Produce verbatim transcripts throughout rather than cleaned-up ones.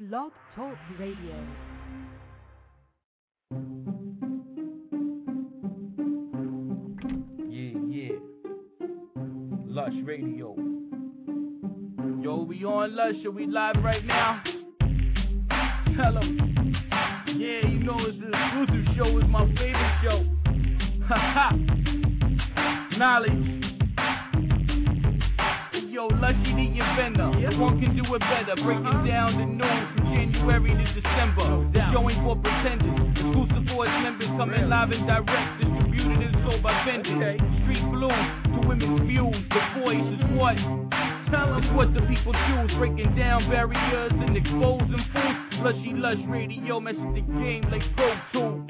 Blog Talk Radio. Yeah, yeah. Lush Radio. Yo, we on Lush, are we live right now? Tell 'em. Yeah, you know it's the exclusive show, it's my favorite show. Haha. Knowledge. Yo, Lushy the inventor. Yeah. One can do it better. Breaking uh-huh. down the news from January to December. No doubt. Showing for pretenders. Exclusive for its members. Coming really? Live and direct. Distributed and sold by vendors. Okay. Street blues to women's views. The voice is what? Tell us what the people choose. Breaking down barriers and exposing fools. Lushy Lush Radio. Message the game like Pro Tools.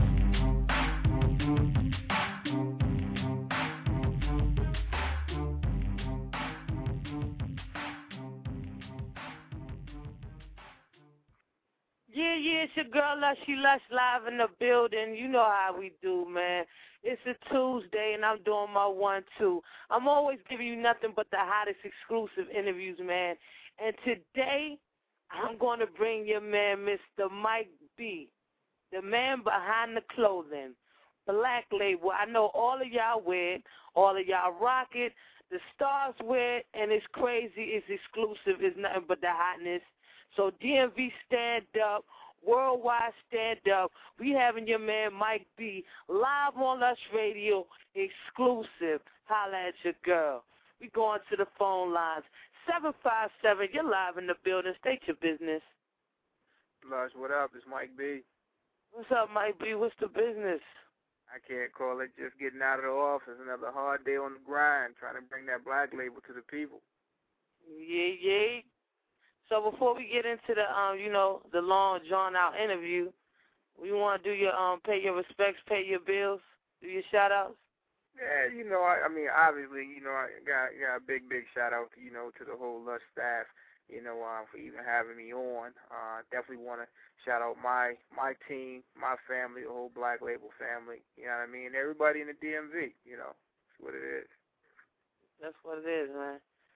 Yeah, yeah, it's your girl Lushy Lush live in the building. You know how we do, man. It's a Tuesday, and I'm doing my one, two. I'm always giving you nothing but the hottest exclusive interviews, man. And today, I'm going to bring your man, Mister Mike B, the man behind the clothing, Black Label. I know all of y'all wear it, all of y'all rock it, the stars wear it, and it's crazy, it's exclusive, it's nothing but the hotness. So D M V stand up, worldwide stand up. We having your man Mike B live on Lush Radio, exclusive. Holla at your girl. We going to the phone lines. seven five seven, you're live in the building. State your business. Lush, what up? It's Mike B. What's up, Mike B? What's the business? I can't call it just getting out of the office. Another hard day on the grind, trying to bring that Black Label to the people. Yeah, yeah. So before we get into the, um, you know, the long, drawn-out interview, we want to do your, um, pay your respects, pay your bills, do your shout-outs? Yeah, you know, I, I mean, obviously, you know, I got, got a big, big shout-out, you know, to the whole Lush staff, you know, uh, for even having me on. Uh, definitely want to shout out my my team, my family, the whole Black Label family, you know what I mean, everybody in the D M V, you know, that's what it is. That's what it is, man.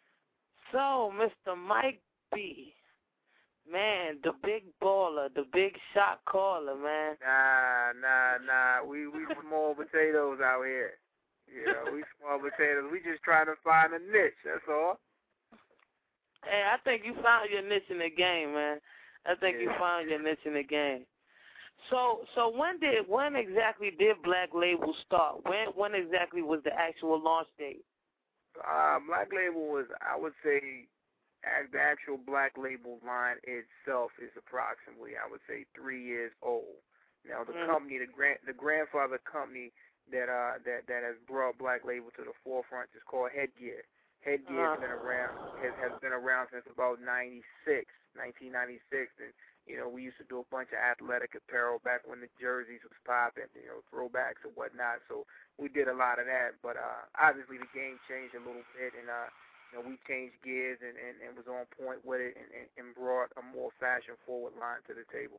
So, Mister Mike B, man, the big baller, the big shot caller, man. Nah, nah, nah. We we small potatoes out here. You know, we small potatoes. We just trying to find a niche. That's all. Hey, I think you found your niche in the game, man. I think yeah. you found your niche in the game. So, so when did when exactly did Black Label start? When when exactly was the actual launch date? Uh, Black Label was, I would say. The actual Black Label line itself is approximately, I would say, three years old. Now, the mm. company, the grand, the grandfather company that uh that that has brought Black Label to the forefront is called Headgear. Headgear uh. has been around has, has been around since about ninety-six, nineteen ninety-six, and you know we used to do a bunch of athletic apparel back when the jerseys was popping, you know, throwbacks and whatnot. So we did a lot of that, but uh obviously the game changed a little bit, and uh. You know, we changed gears and, and, and was on point with it and, and, and brought a more fashion-forward line to the table.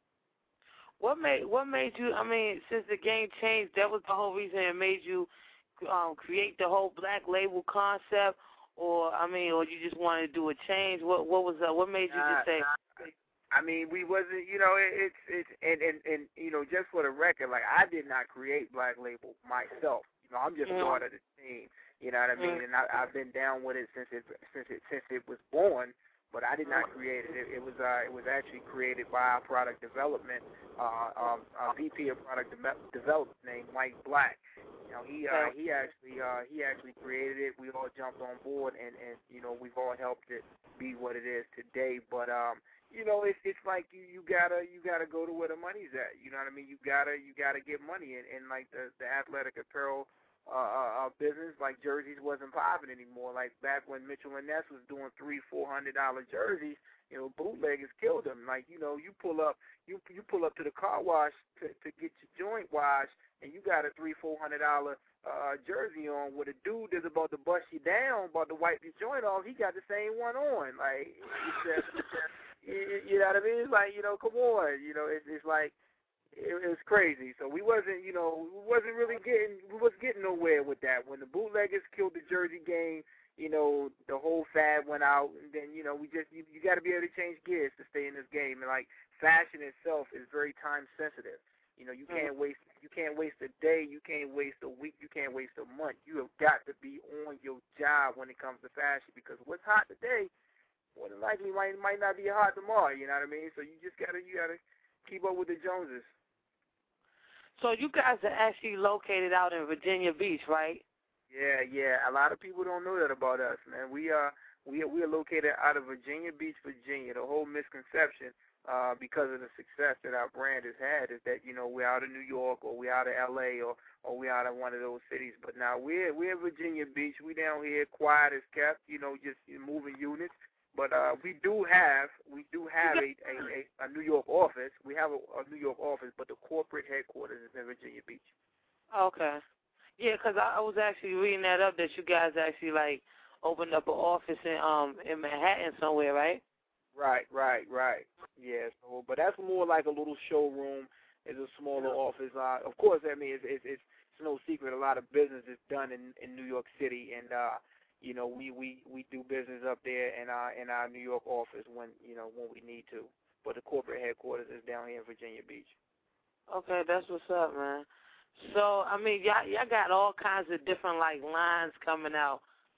What made what made you, I mean, since the game changed, that was the whole reason it made you um, create the whole Black Label concept, or, I mean, or you just wanted to do a change? What what was that? What made you nah, just say? Nah. I mean, we wasn't, you know, it, it's, it's and, and, and, you know, just for the record, like, I did not create Black Label myself. You know, I'm just mm-hmm. part of the team. You know what I mean? Mm-hmm. And I, I've been down with it since it since it since it was born, but I did not create it. It, it was uh, it was actually created by our product development, uh, um, uh, V P of product de- development named Mike Black. You know, he uh, he actually uh, he actually created it. We all jumped on board, and, and you know we've all helped it be what it is today. But um, you know, it's it's like you, you gotta you gotta go to where the money's at. You know what I mean? You gotta you gotta get money, and, and like the the athletic apparel. Uh, uh, business like jerseys wasn't popping anymore. Like back when Mitchell and Ness was doing three, four hundred dollar jerseys, you know, bootleggers killed them. Like you know, you pull up, you you pull up to the car wash to to get your joint washed, and you got a three, four hundred dollar uh jersey on with a dude that's about to bust you down, about to wipe your joint off. He got the same one on. Like it's just, you, you know what I mean? It's like you know, come on, you know, it's it's like. It was crazy. So we wasn't, you know, we wasn't really getting, we was getting nowhere with that. When the bootleggers killed the jersey game, you know, the whole fad went out, and then, you know, we just, you, you got to be able to change gears to stay in this game. And like fashion itself is very time sensitive. You know, you can't waste you can't waste a day, you can't waste a week, you can't waste a month. You have got to be on your job when it comes to fashion, because what's hot today, more than likely might might not be hot tomorrow. You know what I mean? So you just gotta you gotta keep up with the Joneses. So you guys are actually located out in Virginia Beach, right? Yeah, yeah. A lot of people don't know that about us, man. We are we are, we are located out of Virginia Beach, Virginia. The whole misconception, uh, because of the success that our brand has had, is that, you know, we're out of New York or we're out of L A or or we're out of one of those cities. But now we're we're in Virginia Beach. We down here, quiet as kept, you know, just moving units. But uh, we do have we do have a, a, a, a New York office. We have a, a New York office, but the corporate headquarters is in Virginia Beach. Okay. Yeah, because I, I was actually reading that up, that you guys actually, like, opened up an office in um in Manhattan somewhere, right? Right, right, right. Yeah, so, but that's more like a little showroom. It's a smaller office. Uh, of course, I mean, it's, it's, it's, it's no secret. A lot of business is done in, in New York City, and, uh, you know, we, we, we do business up there in our, in our New York office when, you know, when we need to. But the corporate headquarters is down here in Virginia Beach. Okay, that's what's up, man. So, I mean, y'all, y'all got all kinds of different, like, lines coming out.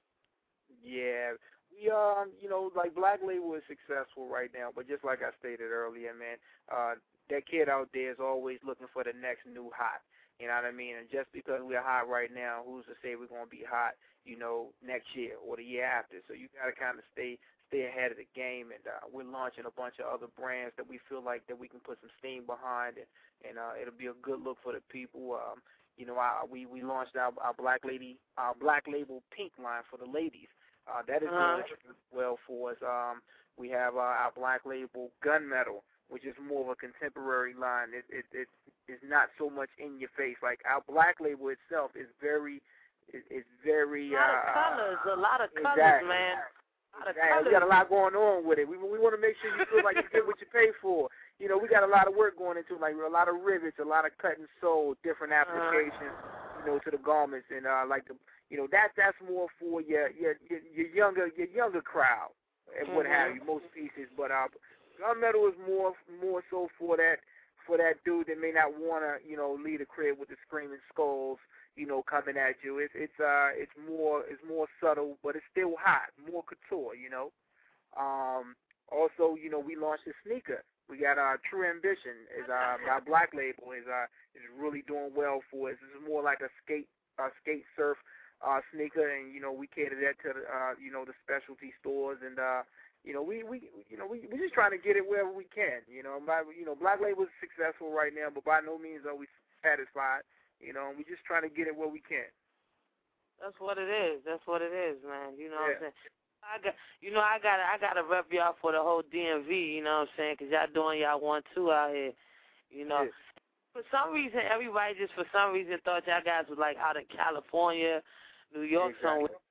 Yeah. We, um, you know, like Black Label is successful right now, but just like I stated earlier, man, uh, that kid out there is always looking for the next new hot. You know what I mean? And just because we're hot right now, who's to say we're going to be hot, you know, next year or the year after? So you got to kind of stay stay ahead of the game, and uh, we're launching a bunch of other brands that we feel like that we can put some steam behind, and, and uh, it'll be a good look for the people. Um, you know, our, we, we launched our, our Black Lady, our Black Label pink line for the ladies. Uh, that is uh-huh. doing well for us. Um, we have uh, our Black Label Gunmetal, which is more of a contemporary line. It it it is not so much in your face. Like our Black Label itself is very, is, is very. A lot uh, of colors, a lot of colors, exactly. man. A lot of exactly. colors. We got a lot going on with it. We we want to make sure you feel like you get what you pay for. You know, we got a lot of work going into, like a lot of rivets, a lot of cut and sew, different applications, uh-huh. you know, to the garments, and uh, like the. You know, that that's more for your your your, your younger your younger crowd and what mm-hmm. have you, most pieces. But uh, Gunmetal is more more so for that for that dude that may not want to, you know, leave the crib with the screaming skulls, you know, coming at you. It's it's uh it's more it's more subtle, but it's still hot, more couture, you know. Um, also, you know, we launched a sneaker. We got our uh, True Ambition is uh our Black Label is uh is really doing well for us. This is more like a skate uh, skate surf. Uh, sneaker, and you know we cater that to the, uh, you know the specialty stores, and uh, you know we, we you know we we just trying to get it wherever we can. You know, by, you know Black Label is successful right now, but by no means are we satisfied. You know, and we just trying to get it where we can. That's what it is. That's what it is, man. You know yeah. what I'm saying? I got, you know, I got, I got to rep y'all for the whole D M V. You know what I'm saying? Because y'all doing y'all one two out here. You know. Yeah. For some reason, everybody just for some reason thought y'all guys was like out in California, New York, exactly. somewhere.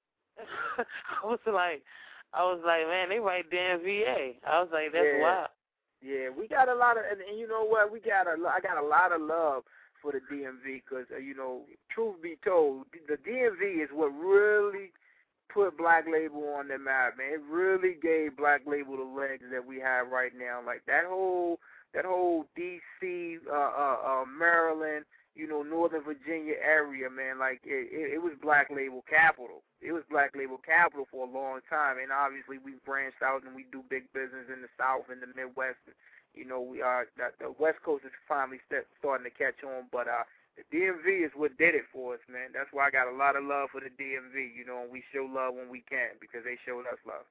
I was like, I was like, man, they right there in V A. I was like, that's yeah. wild. Yeah, we got a lot of, and, and you know what? We got a, I got a lot of love for the D M V because, uh, you know, truth be told, the D M V is what really put Black Label on the map, man. It really gave Black Label the legs that we have right now. Like that whole. That whole D C, uh, uh, uh, Maryland, you know, Northern Virginia area, man, like it, it, it was Black Label capital. It was Black Label capital for a long time, and obviously we branched out and we do big business in the South and the Midwest. You know, we are the, the West Coast is finally start, starting to catch on, but uh, the D M V is what did it for us, man. That's why I got a lot of love for the D M V, you know, and we show love when we can because they showed us love.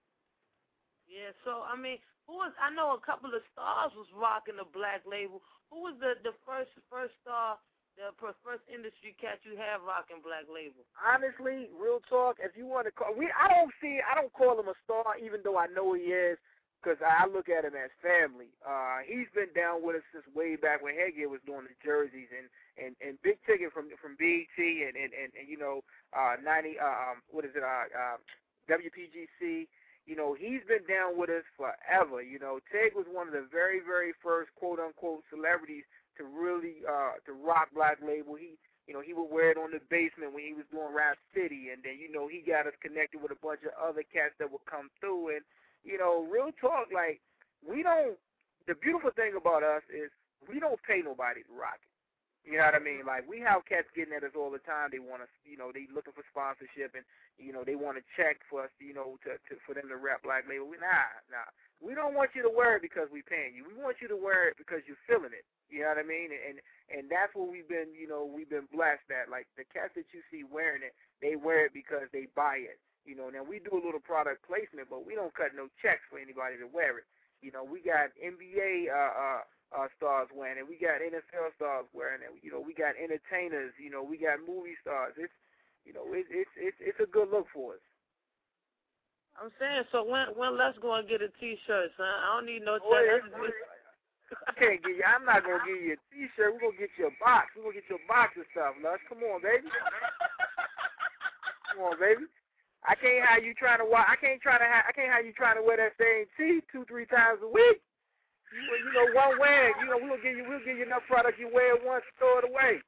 Yeah, so, I mean, who was, I know a couple of stars was rocking the Black Label. Who was the, the first first star, the first industry cat you have rocking Black Label? Honestly, real talk, if you want to call, we, I don't see, I don't call him a star, even though I know he is, because I look at him as family. Uh, he's been down with us since way back when Headgear was doing the jerseys, and, and, and Big Ticket from from B E T and, and, and, and you know, uh, ninety, uh, um, what is it, uh, uh, W P G C. You know, he's been down with us forever. You know, Tig was one of the very, very first quote-unquote celebrities to really uh, to rock Black Label. He, you know, he would wear it on the basement when he was doing Rap City, and then, you know, he got us connected with a bunch of other cats that would come through. And, you know, real talk, like, we don't the beautiful thing about us is we don't pay nobody to rock it. You know what I mean? Like, we have cats getting at us all the time. They want to, you know, they looking for sponsorship, and, you know, they want to check for us, you know, to, to for them to rep Black Label. We, nah, nah. We don't want you to wear it because we paying you. We want you to wear it because you're feeling it. You know what I mean? And and that's what we've been, you know, we've been blessed at. Like, the cats that you see wearing it, they wear it because they buy it. You know, now we do a little product placement, but we don't cut no checks for anybody to wear it. You know, we got N B A uh, uh, uh, stars wearing it. We got N F L stars wearing it. You know, we got entertainers. You know, we got movie stars. It's, you know, it, it's it's it's a good look for us. I'm saying, so when when let's go and get a T-shirt, son. I don't need no Oh, check. yeah. I can't get you. I'm not gonna give you a T-shirt. We're gonna get you a box. We're gonna get you a box of stuff, Lush. Come on, baby. Come on, baby. I can't have you trying to watch. I can't try to. Ha- I can't have you trying to wear that same tee two, three times a week. You, you know, one wear. You know, we'll give you. We'll give you enough product. You wear it once, throw it away.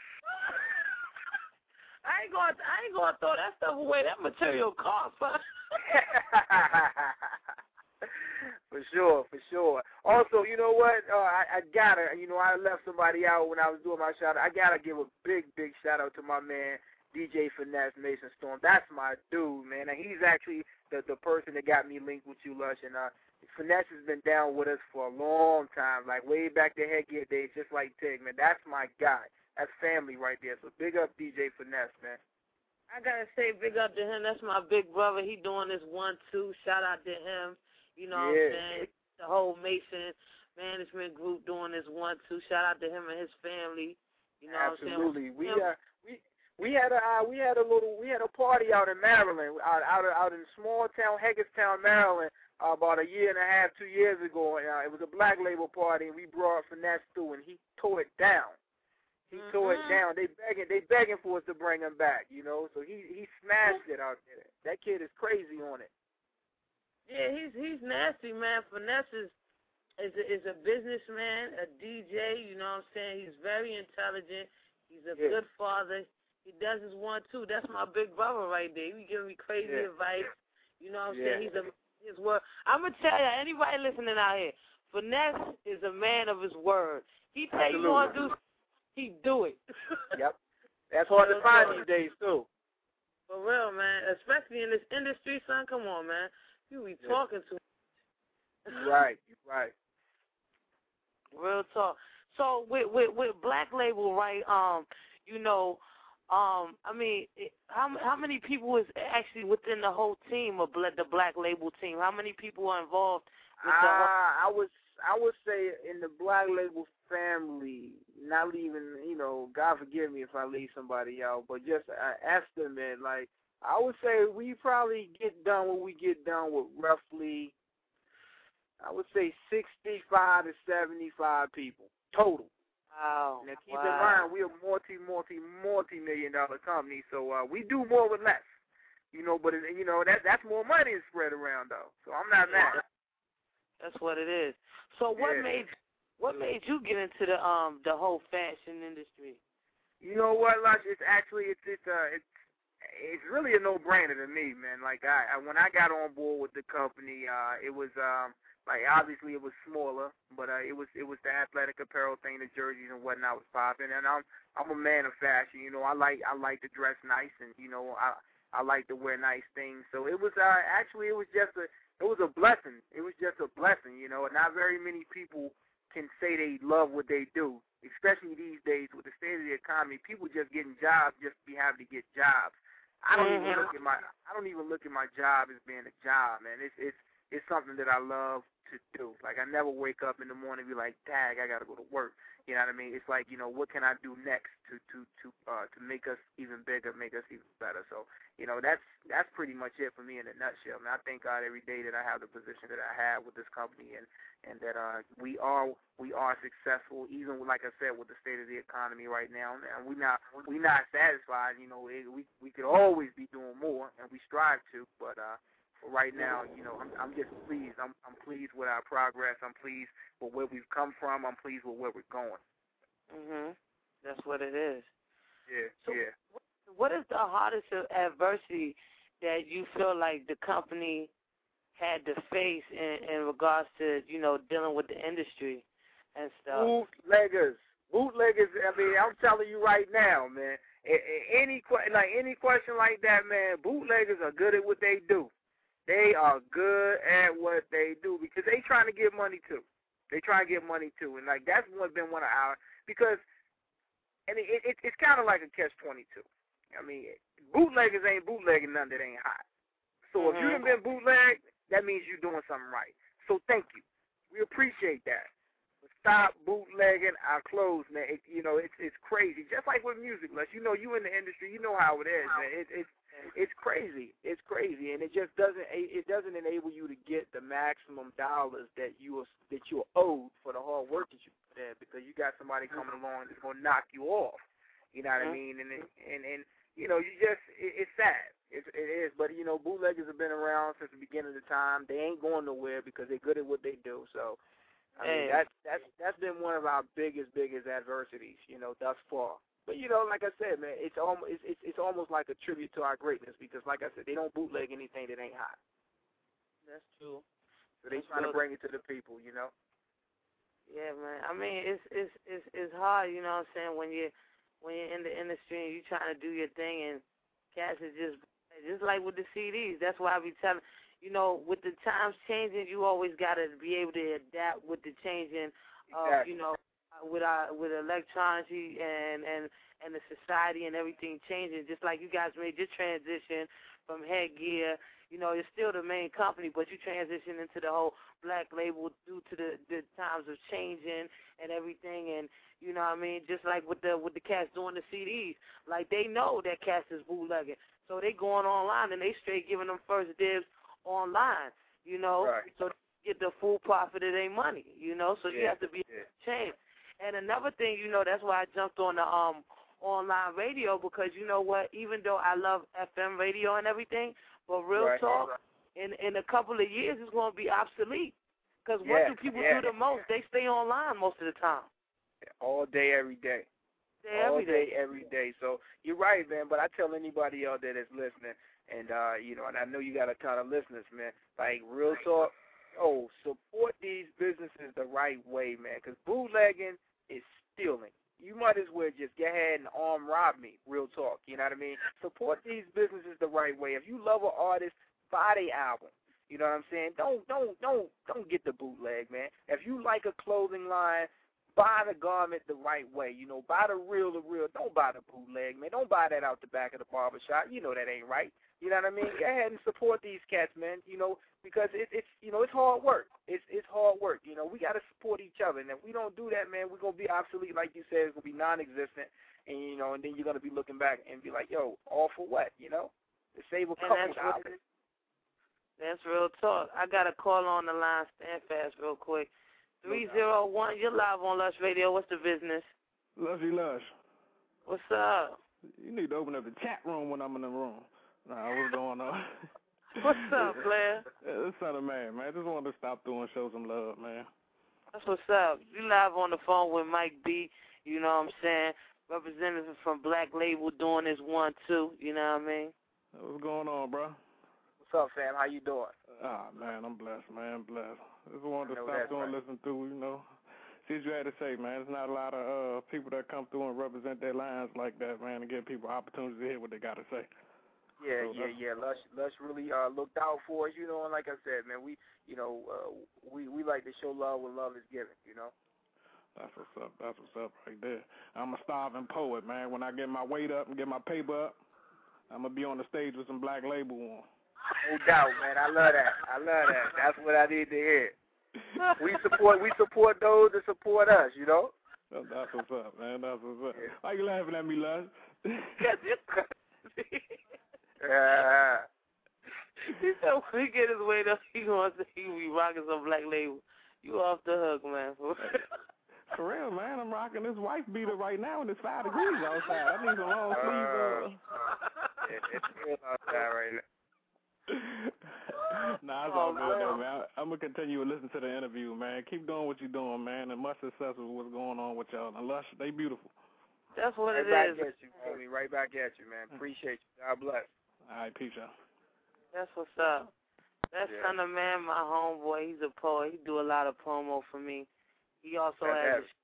I ain't gonna. I ain't gonna throw that stuff away. That material costs, son. For sure, for sure. Also, you know what? Uh, I, I gotta, you know, I left somebody out when I was doing my shout out. I gotta give a big, big shout out to my man, D J Finesse, Mason Storm. That's my dude, man. And he's actually the the person that got me linked with you, Lush. And uh, Finesse has been down with us for a long time, like way back to Headgear days, just like Tig, man. That's my guy. That's family right there. So big up D J Finesse, man. I gotta say big up to him. That's my big brother. He doing this one two. Shout out to him. You know yeah. what I'm saying? The whole Mason management group doing this one two. Shout out to him and his family. You know Absolutely. what I'm saying? We uh we we had a uh, we had a little we had a party out in Maryland, out out, out in small town Hagerstown, Maryland, uh, about a year and a half, two years ago. Uh, it was a Black Label party, and we brought Finesse through, and he tore it down. He mm-hmm. tore it down. They begging, they begging for us to bring him back, you know. So he he smashed it out there. That kid is crazy on it. Yeah, he's he's nasty, man. Finesse is is a, is a businessman, a D J. You know what I'm saying? He's very intelligent. He's a yeah. good father. He does his one too. That's my big brother right there. He giving me crazy yeah. advice. You know what I'm yeah. saying? He's a his word. I'm gonna tell you, anybody listening out here, Finesse is a man of his word. He tell you want to do, he do it. Yep. That's hard to find these days too. For real, man. Especially in this industry, son. Come on, man. You be yeah. talking to. You're right. You're right. Real talk. So with with with Black Label, right? Um, you know, um, I mean, it, how how many people is actually within the whole team of the Black Label team? How many people are involved with the whole? Uh, I would I would say in the Black Label family, not leaving, you know, God forgive me if I leave somebody out, but just an estimate, like I would say we probably get done what we get done with roughly, I would say sixty-five to seventy-five people total. Wow. Now keep wow. in mind, we're a multi, multi, multi-million dollar company, so uh, we do more with less. You know, but, it, you know, that that's more money to spread around, though, so I'm not yeah. mad. That's what it is. So what yeah. made what made you get into the um the whole fashion industry? You know what, Lush? It's actually it's it's uh it's it's really a no-brainer to me, man. Like I, I when I got on board with the company, uh, it was um like obviously it was smaller, but uh, it was it was the athletic apparel thing, the jerseys and whatnot was popping. And I'm I'm a man of fashion. You know, I like I like to dress nice, and you know I I like to wear nice things. So it was uh actually it was just a it was a blessing. It was just a blessing. You know, not very many people can say they love what they do, especially these days with the state of the economy. People just getting jobs just to be happy to get jobs. I don't mm-hmm. even look at my I don't even look at my job as being a job, man. It's it's it's something that I love to do. Like I never wake up in the morning and be like, "Dang, I got to go to work." You know what I mean? It's like, you know, what can I do next to to to uh, to make us even bigger, make us even better? So, you know, that's that's pretty much it for me in a nutshell. Man, I thank God every day that I have the position that I have with this company, and and that uh, we are we are successful, even like I said, with the state of the economy right now. And we not we not satisfied. You know, it, we we could always be doing more, and we strive to. But uh, for right now, you know, I'm I'm just pleased. I'm I'm pleased with our progress. I'm pleased with where we've come from. I'm pleased with where we're going. Mhm. That's what it is. Yeah. So yeah. What is the hardest adversity that you feel like the company had to face in, in regards to, you know, dealing with the industry and stuff. Bootleggers. Bootleggers, I mean, I'm telling you right now, man, any like any question like that, man, bootleggers are good at what they do. They are good at what they do because they trying to get money too. They try to get money too, and like that's one been one of our because, and it, it it's kind of like a catch twenty-two. I mean, bootleggers ain't bootlegging none that ain't hot. So mm-hmm. if you done been bootlegged, that means you're doing something right. So thank you. We appreciate that. Stop bootlegging our clothes, man. It, you know, it's it's crazy. Just like with music, Les. You know, you in the industry, you know how it is, man. It, it's it's crazy. It's crazy, and it just doesn't it doesn't enable you to get the maximum dollars that you are that you're owed for the hard work that you put in because you got somebody coming along that's gonna knock you off. You know what mm-hmm. I mean? And and and you know, you just it, it's sad. It, it is, but you know, bootleggers have been around since the beginning of the time. They ain't going nowhere because they're good at what they do. So. I mean, that's that's that's been one of our biggest biggest adversities, you know, thus far. But you know, like I said, man, it's almost it's it's, it's almost like a tribute to our greatness because, like I said, they don't bootleg anything that ain't hot. That's true. So they that's trying true. to bring it to the people, you know. Yeah, man. I mean, it's it's it's it's hard, you know what I'm saying, when you when you're in the industry and you're trying to do your thing and cats is just just like with the C Ds. That's why I be telling. You know, with the times changing, you always got to be able to adapt with the changing of, exactly. you know, with our with electronics and, and, and the society and everything changing. Just like you guys made your transition from Headgear, you know, you're still the main company, but you transition into the whole black label due to the, the times of changing and everything. And, you know what I mean, just like with the with the cats doing the C Ds, like they know that cats is bootlegging. So they going online and they straight giving them first dibs online, you know, right. so they get the full profit of their money, you know, so yeah, you have to be yeah. changed. And another thing, you know, that's why I jumped on the um online radio because, you know what, even though I love F M radio and everything, but real right. talk, in, in a couple of years it's going to be obsolete because yeah, what do people yeah. do the most? They stay online most of the time. All day, every day. Day, All every day, day. every day. So you're right, man, but I tell anybody out there that's listening, and, uh, you know, and I know you got a ton of listeners, man. Like, real talk, oh, support these businesses the right way, man, because bootlegging is stealing. You might as well just get ahead and arm rob me, real talk, you know what I mean? Support these businesses the right way. If you love an artist, buy their album. You know what I'm saying? Don't, don't, don't, don't get the bootleg, man. If you like a clothing line, buy the garment the right way. You know, buy the real, the real. Don't buy the bootleg, man. Don't buy that out the back of the barbershop. You know that ain't right. You know what I mean? Go ahead and support these cats, man. You know, because it, it's you know it's hard work. It's it's hard work. You know, we got to support each other, and if we don't do that, man, we're gonna be obsolete, like you said. It's gonna be non-existent, and you know, and then you're gonna be looking back and be like, yo, all for what? You know, to save a couple that's dollars. Real, that's real talk. I got a call on the line. Stand fast, real quick. Three zero one. You're live on Lush Radio. What's the business? Lushy Lush. What's up? You need to open up the chat room when I'm in the room. Nah, what's going on? What's up, player? Yeah, it's not a man, man. I just wanted to stop through and show some love, man. That's what's up. You live on the phone with Mike B. You know what I'm saying? Representative from Black Label doing this one, too. You know what I mean? What's going on, bro? What's up, fam? How you doing? Ah, man, I'm blessed, man. Blessed. Just wanted to stop that's through and right. listen through, you know. See what you had to say, man. There's not a lot of uh, people that come through and represent their lines like that, man, and give people opportunities to hear what they got to say. Yeah, so yeah, yeah. Lush, Lush really uh, looked out for us, you know. And like I said, man, we, you know, uh, we we like to show love when love is given, you know. That's what's up. That's what's up right there. I'm a starving poet, man. When I get my weight up and get my paper up, I'm gonna be on the stage with some Black Label on. No doubt, man. I love that. I love that. That's what I need to hear. We support we support those that support us, you know? That's what's up, man. That's what's up. Yeah. Why you laughing at me, Luz? Yeah. He said when he get his weight up, he gonna say he be rocking some Black Label. You off the hook, man. For real, man. I'm rocking this wife beater right now, and it's five degrees outside. I need some long sleeves. Uh... Yeah, it's real outside right now. Nah, it's all good though, man. I'm gonna continue to listen to the interview, man. Keep doing what you're doing, man, and much success with what's going on with y'all. And Lush, they beautiful. That's what right it back is. At you, homie. Right back at you, man. Appreciate you. God bless. All right, peace, y'all. That's what's up. That's yeah. Son of Man, my homeboy. He's a poet. He do a lot of promo for me. He also That's has. heavy.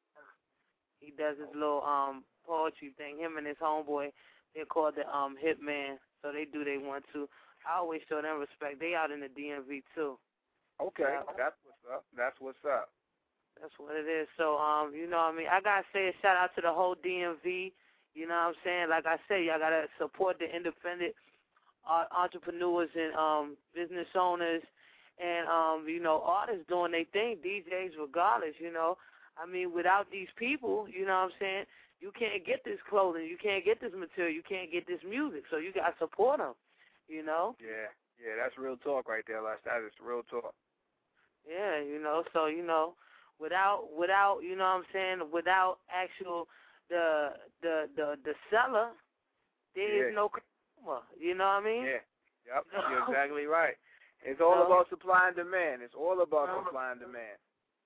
He does his little um poetry thing. Him and his homeboy, they're called the um Hitman. So they do they want to. I always show them respect. They out in the D M V too. Okay, Yeah. that's what's up. That's what's up. That's what it is. So um, you know what I mean? I gotta say a shout out to the whole D M V. You know what I'm saying? Like I say, y'all gotta support the independent uh, entrepreneurs and um business owners and um, you know, artists doing their thing, D Js regardless, you know. I mean, without these people, you know what I'm saying, you can't get this clothing, you can't get this material, you can't get this music. So you gotta support them, you know. Yeah, yeah, that's real talk right there, Les. That is real talk. Yeah, you know, so, you know, without, without, you know what I'm saying, without actual, the, the, the, the seller, there is Yeah. no consumer, you know what I mean? Yeah, yep, you're exactly right. It's all No. about supply and demand. It's all about No. supply and demand.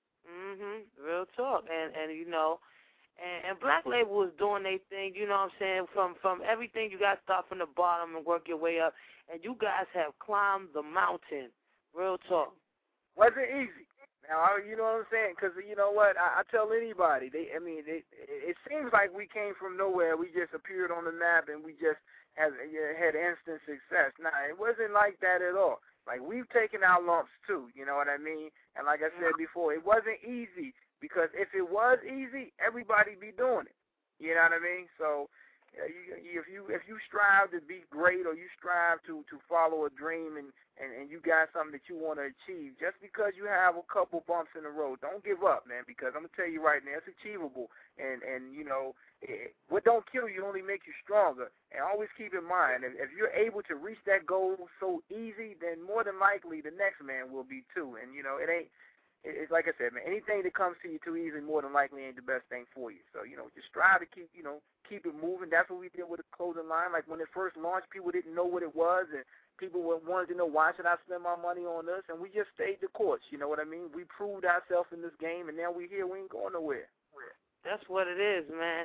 Mhm. Real talk. And and you know, and, and Black Label is doing their thing, you know what I'm saying, from from everything. You gotta start from the bottom and work your way up. And you guys have climbed the mountain. Real talk. Wasn't easy. Now, I- you know what I'm saying? Because you know what? I, I tell anybody. They, I mean, it, it seems like we came from nowhere. We just appeared on the map and we just had had instant success. Nah, it wasn't like that at all. Like, we've taken our lumps too. You know what I mean? And like I said before, it wasn't easy because if it was easy, everybody be doing it. You know what I mean? So, uh, you, if you if you strive to be great or you strive to, to follow a dream and, and, and you got something that you want to achieve, just because you have a couple bumps in the road, don't give up, man, because I'm going to tell you right now, it's achievable. And, and you know, it, what don't kill you only makes you stronger. And always keep in mind, if, if you're able to reach that goal so easy, then more than likely the next man will be too. And, you know, it ain't, it's like I said, man, anything that comes to you too easy, more than likely ain't the best thing for you. So, you know, just strive to keep, you know, keep it moving. That's what we did with the clothing line. Like when it first launched, people didn't know what it was, and people wanted to know, why should I spend my money on this? And we just stayed the course, you know what I mean? We proved ourselves in this game, and now we're here. We ain't going nowhere. That's what it is, man.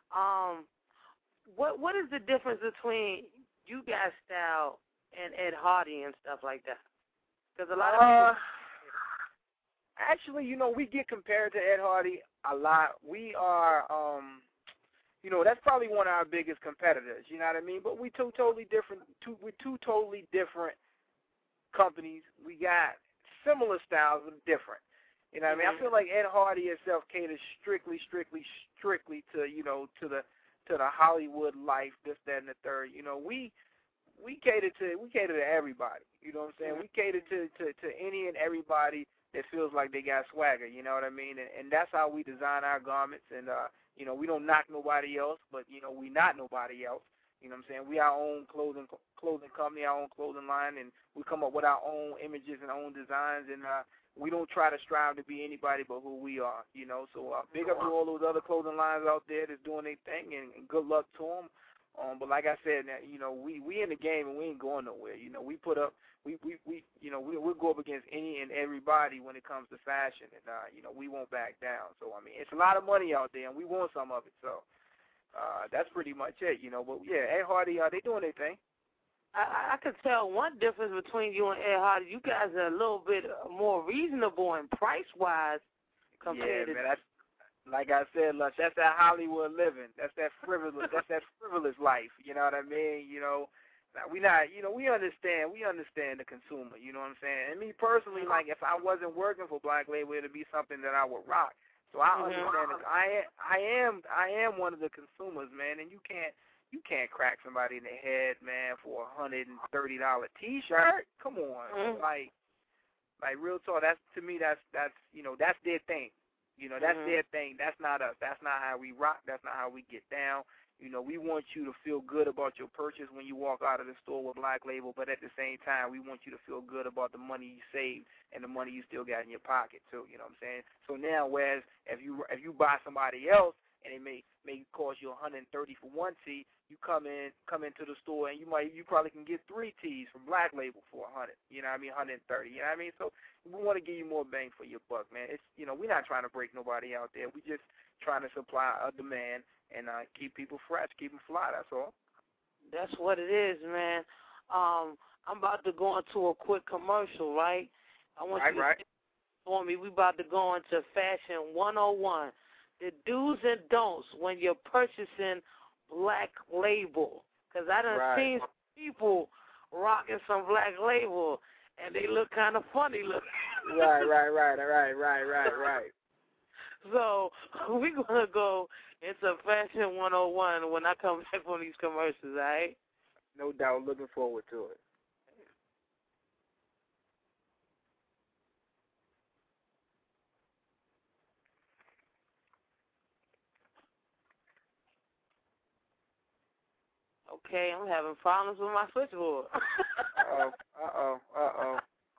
Um, what what is the difference between you guys' style and Ed Hardy and stuff like that? Because a lot of uh, people. Actually, you know, we get compared to Ed Hardy a lot. We are, um, you know, that's probably one of our biggest competitors. You know what I mean? But we two totally different. Two, we're two totally different companies. We got similar styles, but different. You know what mm-hmm. I mean? I feel like Ed Hardy itself caters strictly, strictly, strictly to, you know, to the to the Hollywood life, this, that, and the third. You know, we we cater to we cater to everybody. You know what I'm saying? Mm-hmm. We cater to, to to any and everybody that feels like they got swagger. You know what I mean? And, and that's how we design our garments. And uh, you know, we don't knock nobody else, but you know, we not nobody else. You know what I'm saying? We our own clothing clothing company, our own clothing line, and we come up with our own images and own designs, and uh, we don't try to strive to be anybody but who we are, you know. So uh, big up to all those other clothing lines out there that's doing their thing, and, and good luck to them. Um, but like I said, you know, we, we in the game and we ain't going nowhere. You know, we put up, we, we, we you know, we, we'll go up against any and everybody when it comes to fashion, and, uh, you know, we won't back down. So, I mean, it's a lot of money out there, and we want some of it. So uh, that's pretty much it, you know. But, yeah, Ed Hardy, uh, they doing their thing. I, I could tell one difference between you and Ed Hardy. You guys are a little bit more reasonable and price-wise compared yeah, to... man, that's, like I said, Lush, that's that Hollywood living. That's that frivolous. that's that frivolous life. You know what I mean? You know, we not. You know, we understand. We understand the consumer. You know what I'm saying? And me personally, like, if I wasn't working for Black Label, it'd be something that I would rock. So I mm-hmm. understand. It. I I am I am one of the consumers, man. And you can't you can't crack somebody in the head, man, for a hundred and thirty dollar T-shirt. Come on, mm-hmm. like like real talk. That's to me. That's that's you know that's their thing. You know, that's mm-hmm. their thing. That's not us. That's not how we rock. That's not how we get down. You know, we want you to feel good about your purchase when you walk out of the store with Black Label, but at the same time, we want you to feel good about the money you saved and the money you still got in your pocket, too. You know what I'm saying? So now, whereas if you if you buy somebody else and it may may cost you one hundred thirty for one tee, you come in come into the store and you might you probably can get three tees from Black Label for one hundred. You know what I mean? one hundred thirty. You know what I mean? So we want to give you more bang for your buck, man. It's you know we're not trying to break nobody out there. We just trying to supply a demand and uh, keep people fresh, keep them fly. That's all. That's what it is, man. Um, I'm about to go into a quick commercial, right? I want right, you to right. for me. We about to go into Fashion one oh one. The do's and don'ts when you're purchasing Black Label. Because I done right. seen people rocking some Black Label, and they look kind of funny looking. Right, right, right, right, right, right, right. So we're going to go into Fashion one oh one when I come back from these commercials, all right? No doubt. Looking forward to it. Okay, I'm having problems with my switchboard. Uh-oh, uh-oh, uh-oh.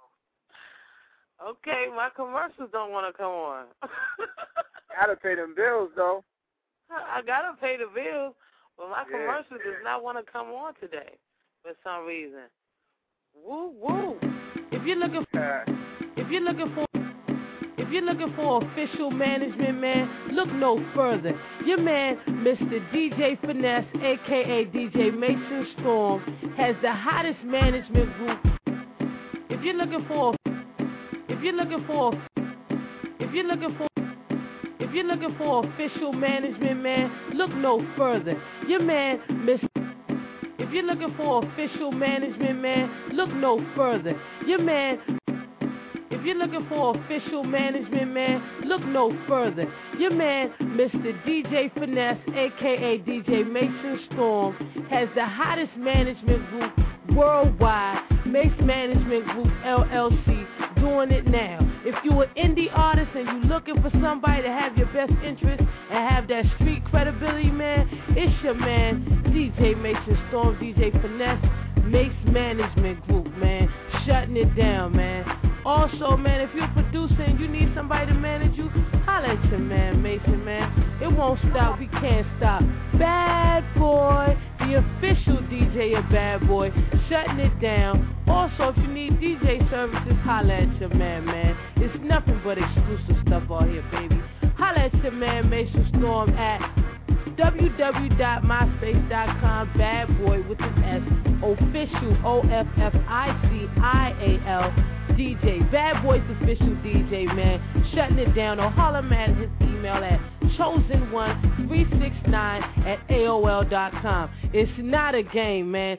Okay, my commercials don't want to come on. Gotta pay them bills, though. I gotta pay the bills, but my Yeah. commercial does not want to come on today for some reason. Woo woo! If you're looking for, if you're looking for, if you're looking for official management, man, look no further. Your man, Mister D J Finesse, aka D J Mason Storm, has the hottest management group. If you're looking for, if you're looking for, if you're looking for. If you're looking for official management, man, look no further. Your man, Mister If you're looking for official management, man, look no further. Your man. If you're looking for official management, man, look no further. Your man, Mister D J Finesse, aka D J Mason Storm, has the hottest management group worldwide. Mace Management Group L L C, doing it now. If you're an indie artist and you're looking for somebody to have your best interest and have that street credibility, man, it's your man, D J Mason Storm, D J Finesse, Mace Management Group, man, shutting it down, man. Also, man, if you're a producer and you need somebody to manage you, holla at your man, Mason, man. It won't stop, we can't stop. Bad Boy, the official D J of Bad Boy, shutting it down. Also, if you need D J services, holla at your man, man. It's nothing but exclusive stuff out here, baby. Holla at your man, Mason Storm, at w w w dot myspace dot com, Bad Boy with an S, official, O F F I C I A L, D J. Bad Boy's official D J, man, shutting it down. Or holla at his email at chosen one three six nine at A O L dot com. It's not a game, man.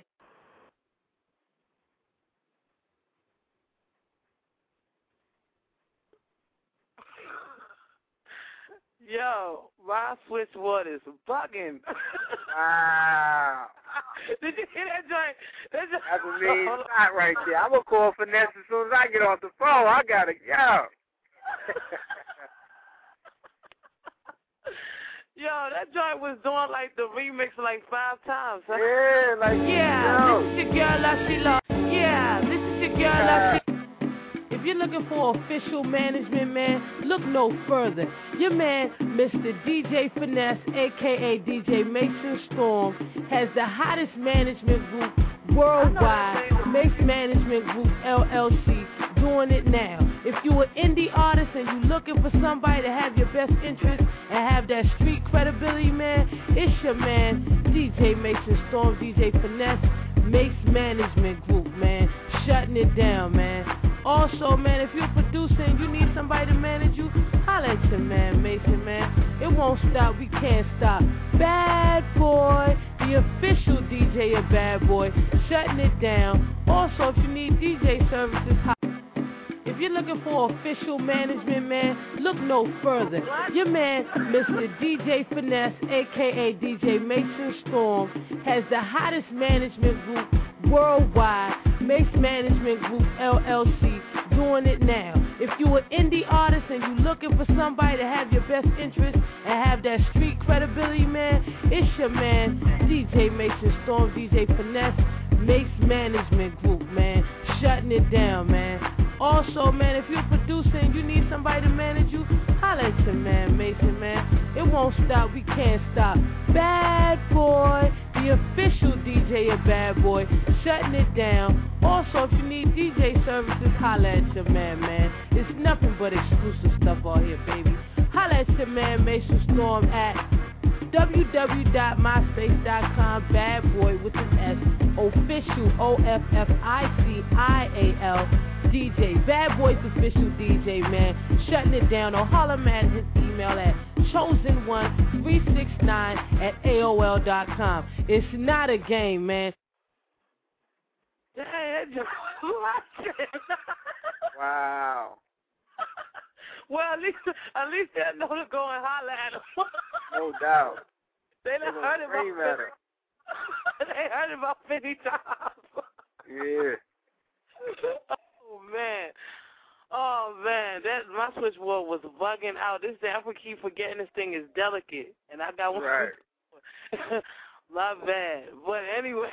Yo, my switchboard is bugging. Wow. Did you hear that joint? That joint? That's a mean shot right there. I'm going to call Finesse as soon as I get off the phone. I got to go. Yo, that joint was doing like the remix like five times. Huh? Yeah, like, yeah, yo. This is your girl, La Sheila. Yeah, this is your girl, La Sheila. If you're looking for official management, man, look no further. Your man, Mister D J Finesse, aka D J Mason Storm, has the hottest management group worldwide. Mace Management Group L L C, doing it now. If you're an indie artist and you're looking for somebody to have your best interest and have that street credibility, man, it's your man, D J Mason Storm, D J Finesse, Mace Management Group, man, shutting it down, man. Also, man, if you're a producer and you need somebody to manage you, holla at your man, Mason, man. It won't stop, we can't stop. Bad Boy, the official D J of Bad Boy, shutting it down. Also, if you need D J services, holla. If you're looking for official management, man, look no further. Your man, Mister D J Finesse, aka D J Mason Storm, has the hottest management group worldwide. Mace Management Group L L C, doing it now. If you're an indie artist and you're looking for somebody to have your best interest and have that street credibility, man, it's your man, D J Mason Storm, D J Finesse, Mace Management Group, man, shutting it down, man. Also, man, if you're a producer and you need somebody to manage you, holla at your man, Mason, man. It won't stop, we can't stop. Bad Boy, the official D J of Bad Boy, shutting it down. Also, if you need D J services, holla at your man, man. It's nothing but exclusive stuff out here, baby. Holla at your man, Mason Storm, at w w w dot myspace dot com, Bad Boy with an S, official, O F F I C I A L, D J. Bad Boys Official D J, man. Shutting it down. Or holler him at his email at chosen one three six nine at A O L dot com. It's not a game, man. Wow. Well, at least at least they know to go and holler at him. No doubt. They done heard it about They heard it about fifty times. Yeah. Oh man. Oh man, that my switchboard was bugging out. This thing, I keep forgetting this thing is delicate, and I got one. Right. Not bad, but anyway,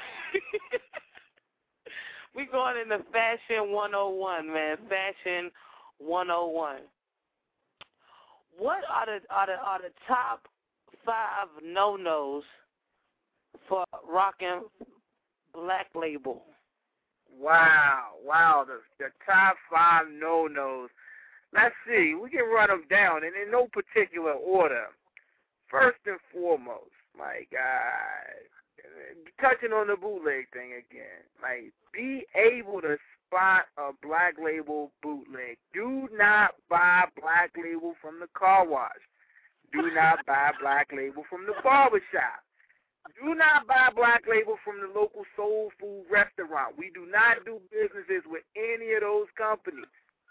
we going into Fashion one oh one, man. Fashion one oh one. What are the are the are the top five no-nos for rocking Black Label? Wow, wow, the the top five no-nos. Let's see, we can run them down, and in no particular order. First and foremost, my God, touching on the bootleg thing again, like, be able to spot a Black Label bootleg. Do not buy Black Label from the car wash. Do not buy Black Label from the barbershop. Do not buy Black Label from the local soul food restaurant. We do not do businesses with any of those companies.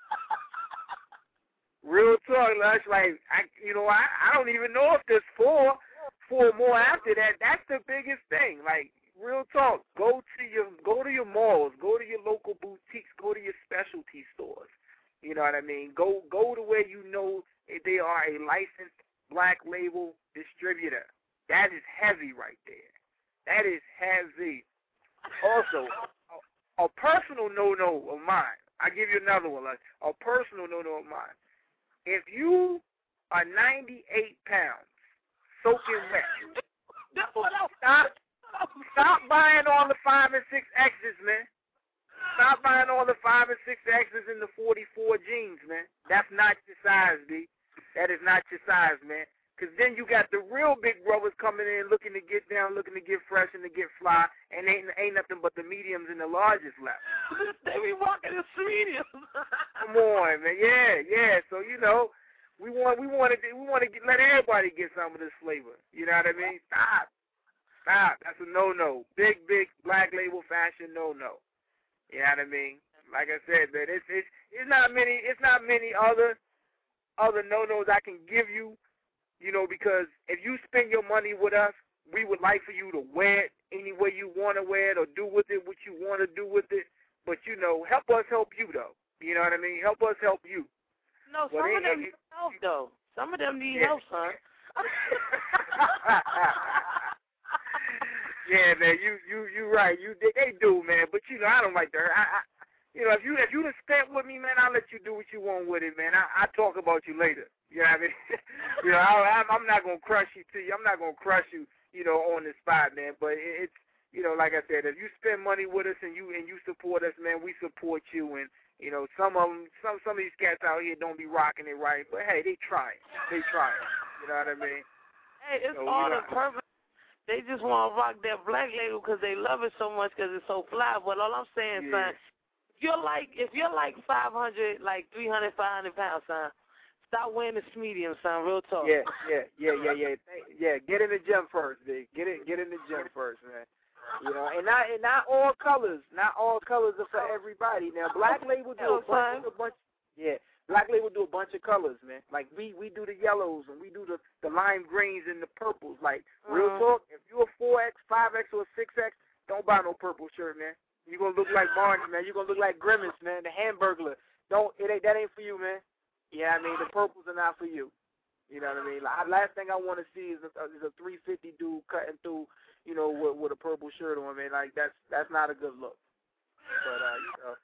Real talk, Lush. Like, I, you know, I, I don't even know if there's four, four more after that. That's the biggest thing. Like, real talk. Go to your, go to your malls. Go to your local boutiques. Go to your specialty stores. You know what I mean? Go, go to where you know they are a licensed Black Label distributor. That is heavy right there. That is heavy. Also, a, a personal no-no of mine. I'll give you another one. Like, a personal no-no of mine. If you are ninety-eight pounds, soaking wet, stop, stop buying all the five and six X's, man. Stop buying all the five and six X's in the forty-four jeans, man. That's not your size, B. That is not your size, man. Because then you got the real big brothers coming in looking to get down, looking to get fresh and to get fly, and ain't ain't nothing but the mediums and the largest left. They be walking in mediums. Come on, man. Yeah, yeah. So, you know, we want we want to we want to let everybody get some of this flavor. You know what I mean? Stop, stop. That's a no-no. Big, big Black Label fashion no-no. You know what I mean? Like I said, man, it's it's it's not many it's not many other other no-nos I can give you. You know, because if you spend your money with us, we would like for you to wear it any way you want to wear it or do with it what you want to do with it. But, you know, help us help you, though. You know what I mean? Help us help you. No, some well, of them need help, though. Some of them need yeah. help, son. Yeah, man, you you you right. You they do, man. But, you know, I don't like to hurt. I, I, you know, if you if you done spent with me, man, I'll let you do what you want with it, man. I I talk about you later. You know what I mean? You know, I, I'm not gonna crush you to you. I'm not gonna crush you, you know, on the spot, man. But it's, you know, like I said, if you spend money with us and you and you support us, man, we support you. And you know, some of them, some some of these cats out here don't be rocking it right, but hey, they trying. They trying. You know what I mean? Hey, it's so, all you the know. purpose. They just want to rock that Black Label because they love it so much because it's so fly. But all I'm saying, yeah. son, if you're like if you're like five hundred, like three hundred, five hundred pounds, son. Stop wearing the medium, son. Real talk. Yeah, yeah, yeah, yeah, yeah. Yeah, get in the gym first, big. Get it, get in the gym first, man. You know, and not and not all colors, not all colors are for everybody. Now, Black Label do a bunch, a bunch. Yeah, Black Label do a bunch of colors, man. Like we we do the yellows and we do the the lime greens and the purples. Like real uh-huh. talk, if you're a four X, five X, or a six X, don't buy no purple shirt, man. You're gonna look like Barney, man. You're gonna look like Grimace, man. The Hamburglar. Don't it ain't that ain't for you, man. Yeah, I mean, the purples are not for you. You know what I mean? Like, last thing I want to see is a, is a three fifty dude cutting through, you know, with, with a purple shirt on, man. Like, that's that's not a good look. But, uh, you know.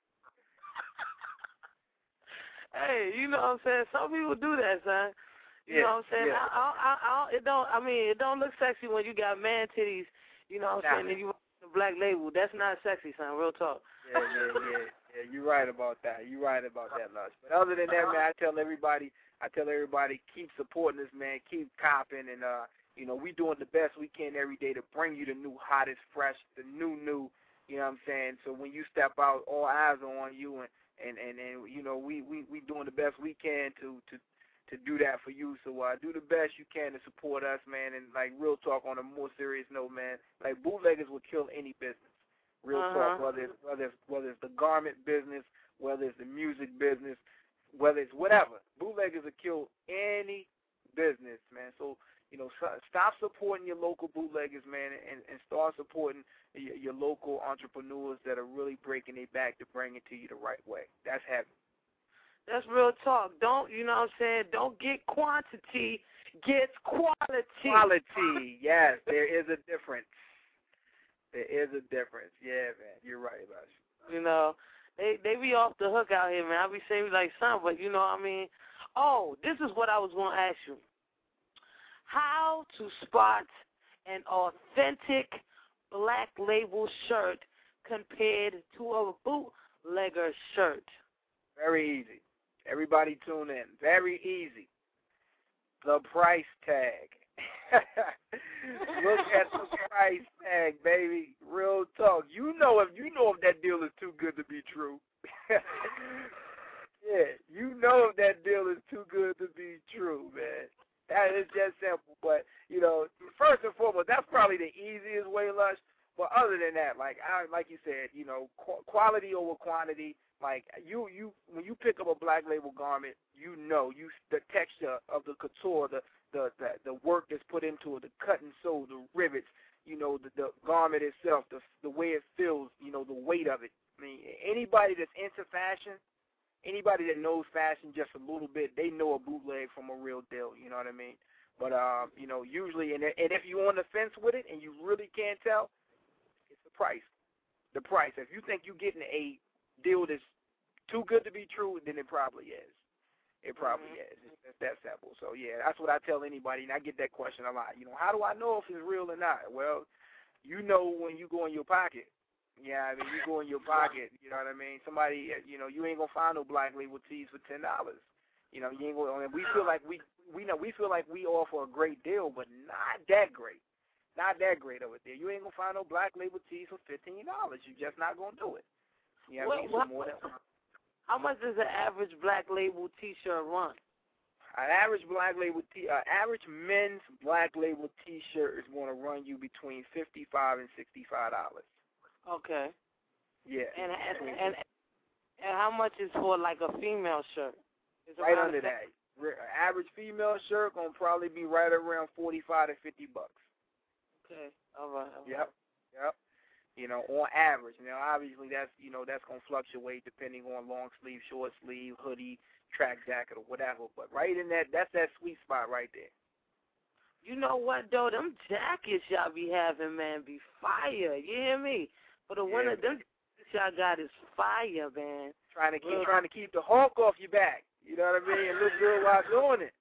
Hey, you know what I'm saying? Some people do that, son. You yeah, know what I'm saying? Yeah. I, I, I, I, it don't, I mean, it don't look sexy when you got man titties, you know what I'm nah. saying, and you the Black Label. That's not sexy, son. Real talk. Yeah, yeah, yeah. Yeah, you're right about that. You're right about that, Lush. But other than that, man, I tell everybody, I tell everybody, keep supporting us, man. Keep copping, and uh, you know, we doing the best we can every day to bring you the new, hottest, fresh, the new, new, You know what I'm saying? So when you step out, all eyes are on you, and and and, and you know we we we doing the best we can to to to do that for you. So uh, do the best you can to support us, man. And like real talk, on a more serious note, man, like bootleggers will kill any business. Real uh-huh. talk, whether it's whether it's whether it's the garment business, whether it's the music business, whether it's whatever, bootleggers will kill any business, man. So you know, so, stop supporting your local bootleggers, man, and, and start supporting your, your local entrepreneurs that are really breaking their back to bring it to you the right way. That's heavy. That's real talk. Don't, you know what I'm saying, don't get quantity, get quality. Quality, yes, there is a difference. There is a difference. Yeah, man, you're right, Lush. You know, they they be off the hook out here, man. I be saying like something, but you know what I mean? Oh, this is what I was going to ask you. How to spot an authentic black label shirt compared to a bootlegger shirt? Very easy. Everybody tune in. Very easy. The price tag. Look at the price tag, baby. Real talk. You know if you know if that deal is too good to be true. Yeah, you know if that deal is too good to be true, man. That is just simple. But, you know, first and foremost, that's probably the easiest way, Lush. But other than that, like I, like you said, you know, qu- quality over quantity. Like you, you, when you pick up a black label garment, you know, you the texture of the couture, the the the, the work that's put into it, the cut and sew, the rivets, you know, the, the garment itself, the the way it feels, you know, the weight of it. I mean, anybody that's into fashion, anybody that knows fashion just a little bit, they know a bootleg from a real deal. You know what I mean? But um, you know, usually, and and if you're on the fence with it and you really can't tell, it's the price. The price. If you think you're getting a deal that's too good to be true, then it probably is. It probably mm-hmm. is. It's, it's that simple. So yeah, that's what I tell anybody, and I get that question a lot. You know, how do I know if it's real or not? Well, you know when you go in your pocket. Yeah, I mean, you go in your pocket, you know what I mean? Somebody, you know, you ain't going to find no black label tees for ten dollars. You know, you ain't going to, we feel like we, we know, we feel like we offer a great deal, but not that great. Not that great over there. You ain't going to find no black label tees for fifteen dollars. You're just not going to do it. You know what I mean? What, so more than, how much does an average black label T-shirt run? An average black label t, uh, average men's black label T-shirt is going to run you between fifty-five and sixty-five dollars. Okay. Yeah. And and, and and how much is for like a female shirt? Is right under that. Average female shirt gonna probably be right around forty-five to fifty bucks. Okay. All right. All yep. right. Yep. You know, on average. Now, obviously, that's you know that's gonna fluctuate depending on long sleeve, short sleeve, hoodie, track jacket, or whatever. But right in that, that's that sweet spot right there. You know what though? Them jackets y'all be having, man, be fire. You hear me? For the yeah, winter, them y'all got is fire, man. Trying to keep Real. trying to keep the hawk off your back. You know what I mean? And look good while doing it.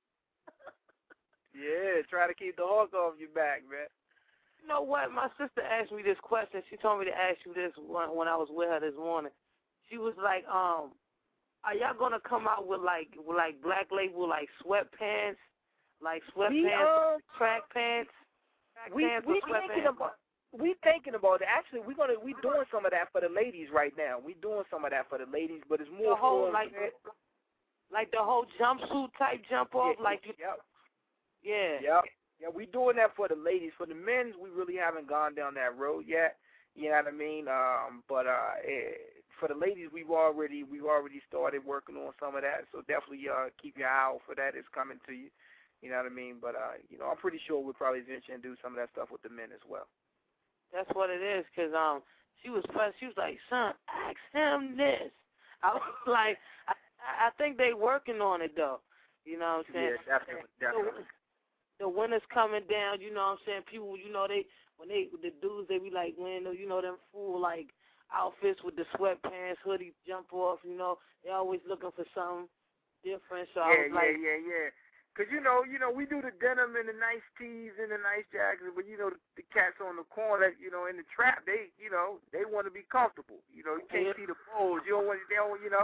Yeah, try to keep the hawk off your back, man. You know what? My sister asked me this question. She told me to ask you this when, when I was with her this morning. She was like, um, are y'all gonna come out with like with like black label like sweatpants, like sweatpants, uh, track pants, track we, pants we or sweatpants? Thinking about, we thinking about it. Actually, we're gonna we doing some of that for the ladies right now. We doing some of that for the ladies, but it's more the whole for like like the whole jumpsuit type jump off, yeah, like yep. yeah, yeah, yeah. We doing that for the ladies. For the men's, we really haven't gone down that road yet. You know what I mean? Um, but uh, it, for the ladies, we've already we've already started working on some of that. So definitely uh, keep your eye out for that. It's coming to you. You know what I mean? But uh, you know, I'm pretty sure we'll probably eventually do some of that stuff with the men as well. That's what it is, because um, she was she was like, son, ask him this. I was like, I, I think they working on it, though. You know what I'm saying? Yeah, definitely, definitely. The, the winter's coming down, you know what I'm saying? People, you know, they when they, the dudes, they be like wearing, you know, them full, like, outfits with the sweatpants, hoodie, jump off, you know. They always looking for something different, so yeah, I was yeah, like. Yeah, yeah, yeah. Because, you know, you know, we do the denim and the nice tees and the nice jackets, but, you know, the, the cats on the corner, you know, in the trap, they, you know, they want to be comfortable. You know, you can't yeah. see the poles. You don't want, they don't, you know,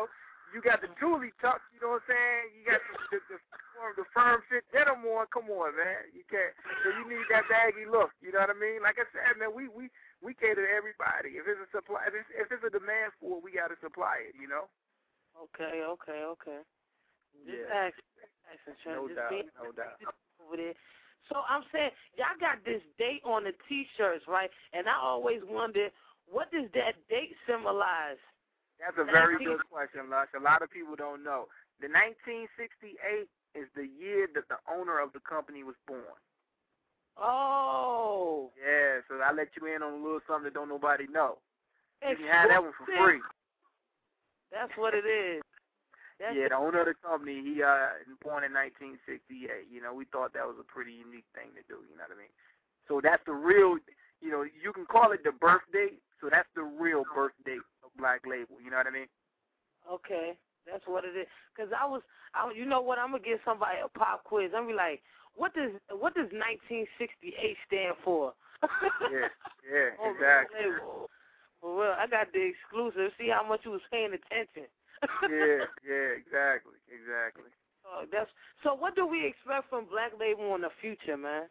you got the Thule tuck, you know what I'm saying? You got the the, the, the firm fit denim on. Come on, man. You can't. So you need that baggy look. You know what I mean? Like I said, man, we we we cater to everybody. If it's a supply, if it's, if it's a demand for it, we got to supply it. You know? Okay, okay, okay. Just Yeah. ask, ask, No just doubt. be No doubt. over there. So I'm saying, y'all got this date on the T-shirts, right? And I always wondered, what does that date symbolize? That's a very good question, Lush. A lot of people don't know. The nineteen sixty-eight is the year that the owner of the company was born. Oh. Yeah, so I let you in on a little something that don't nobody know. You Exclusive. can have that one for free. That's what it is. That's yeah, the owner of the company, he uh born in nineteen sixty-eight. You know, we thought that was a pretty unique thing to do, you know what I mean? So that's the real, you know, you can call it the birth date, so that's the real birth date of Black Label, you know what I mean? Okay, that's what it is. Because I was, I, you know what, I'm going to give somebody a pop quiz. I'm going to be like, what does what does nineteen sixty-eight stand for? yeah, yeah, exactly. For real, I got the exclusive. See how much you was paying attention. yeah, yeah, exactly, exactly. Oh, that's so. What do we expect from Black Label in the future, man?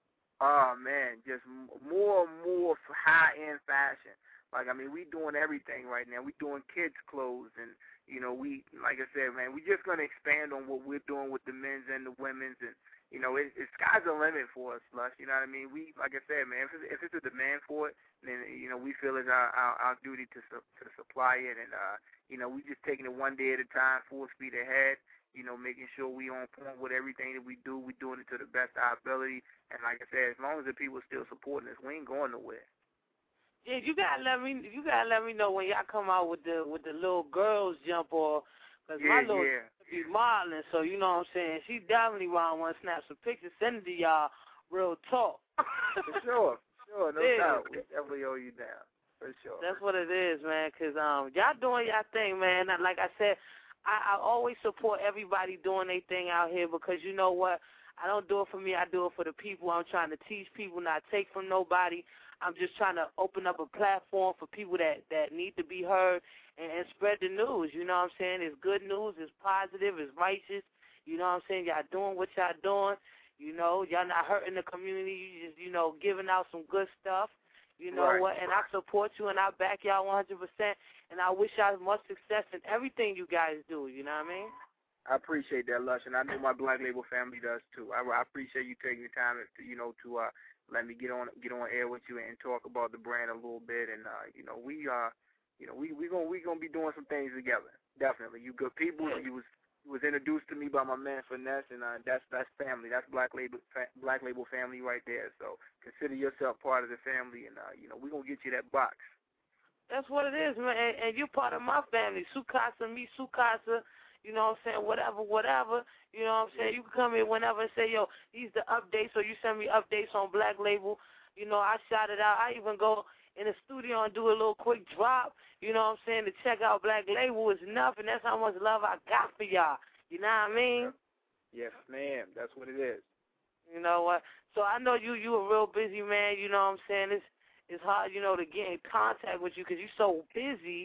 Oh man, just more and more high end fashion. Like I mean, we doing everything right now. We doing kids clothes, and you know, we like I said, man, we just gonna expand on what we're doing with the men's and the women's, and you know, it, it sky's the limit for us, Lush. You know what I mean? We like I said, man, if it's, if it's a demand for it, then you know, we feel it's our our, our duty to su- to supply it, and uh, you know, we just taking it one day at a time, full speed ahead. You know, making sure we on point with everything that we do. We doing it to the best of our ability. And like I said, as long as the people are still supporting us, we ain't going nowhere. Yeah, you gotta let me. You gotta let me know when y'all come out with the with the little girls jump, or because yeah, my little yeah. be modeling. So you know what I'm saying. She definitely want to snap some pictures, send it to y'all. Real talk. For sure, sure, no yeah. doubt. We definitely owe you down. For sure. That's what it is, man. Cause um, y'all doing y'all thing, man. Like I said. I, I always support everybody doing their thing out here because you know what? I don't do it for me. I do it for the people. I'm trying to teach people, not take from nobody. I'm just trying to open up a platform for people that, that need to be heard and, and spread the news. You know what I'm saying? It's good news. It's positive. It's righteous. You know what I'm saying? Y'all doing what y'all doing. You know, y'all not hurting the community. You just, you know, giving out some good stuff. You know right. what? And I support you and I back y'all one hundred percent. And I wish y'all much success in everything you guys do. You know what I mean? I appreciate that, Lush, and I know my Black Label family does too. I, I appreciate you taking the time, to, you know, to uh, let me get on get on air with you and talk about the brand a little bit. And uh, you know, we uh, you know, we we gonna we gonna be doing some things together. Definitely, you good people. Yeah. You was you was introduced to me by my man Finesse, and uh, that's that's family. That's Black Label fa- Black Label family right there. So consider yourself part of the family, and uh, you know, we gonna get you that box. That's what it is, man. And, and you're part of my family. Sukasa, me, Sukasa, you know what I'm saying, whatever, whatever. You know what I'm saying? You can come here whenever and say, yo, these the updates, or you send me updates on Black Label. You know, I shout it out. I even go in the studio and do a little quick drop, you know what I'm saying, to check out Black Label is enough, and that's how much love I got for y'all. You know what I mean? Yes, ma'am. That's what it is. You know what? So I know you you a real busy man, you know what I'm saying? It's It's hard, you know, to get in contact with you because you're so busy.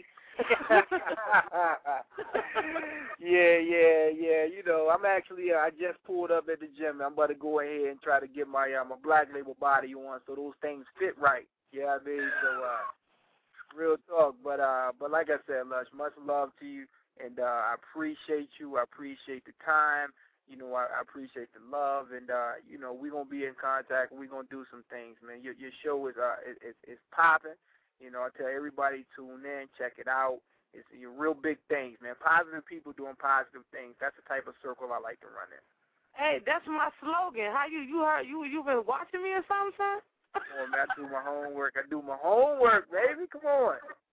yeah, yeah, yeah. You know, I'm actually, uh, I just pulled up at the gym. I'm about to go ahead and try to get my uh, my Black Label body on so those things fit right. Yeah, I mean, so uh, real talk. But uh, but like I said, Lush, much love to you, and uh, I appreciate you. I appreciate the time. You know, I, I appreciate the love, and uh, you know, we're gonna be in contact. We're gonna do some things, man. Your your show is uh, it, it, it's popping. You know, I tell everybody tune in, check it out. It's your real big things, man. Positive people doing positive things. That's the type of circle I like to run in. Hey, that's my slogan. How you you heard you you been watching me or something, son? Come on, man. I do my homework. I do my homework, baby. Come on.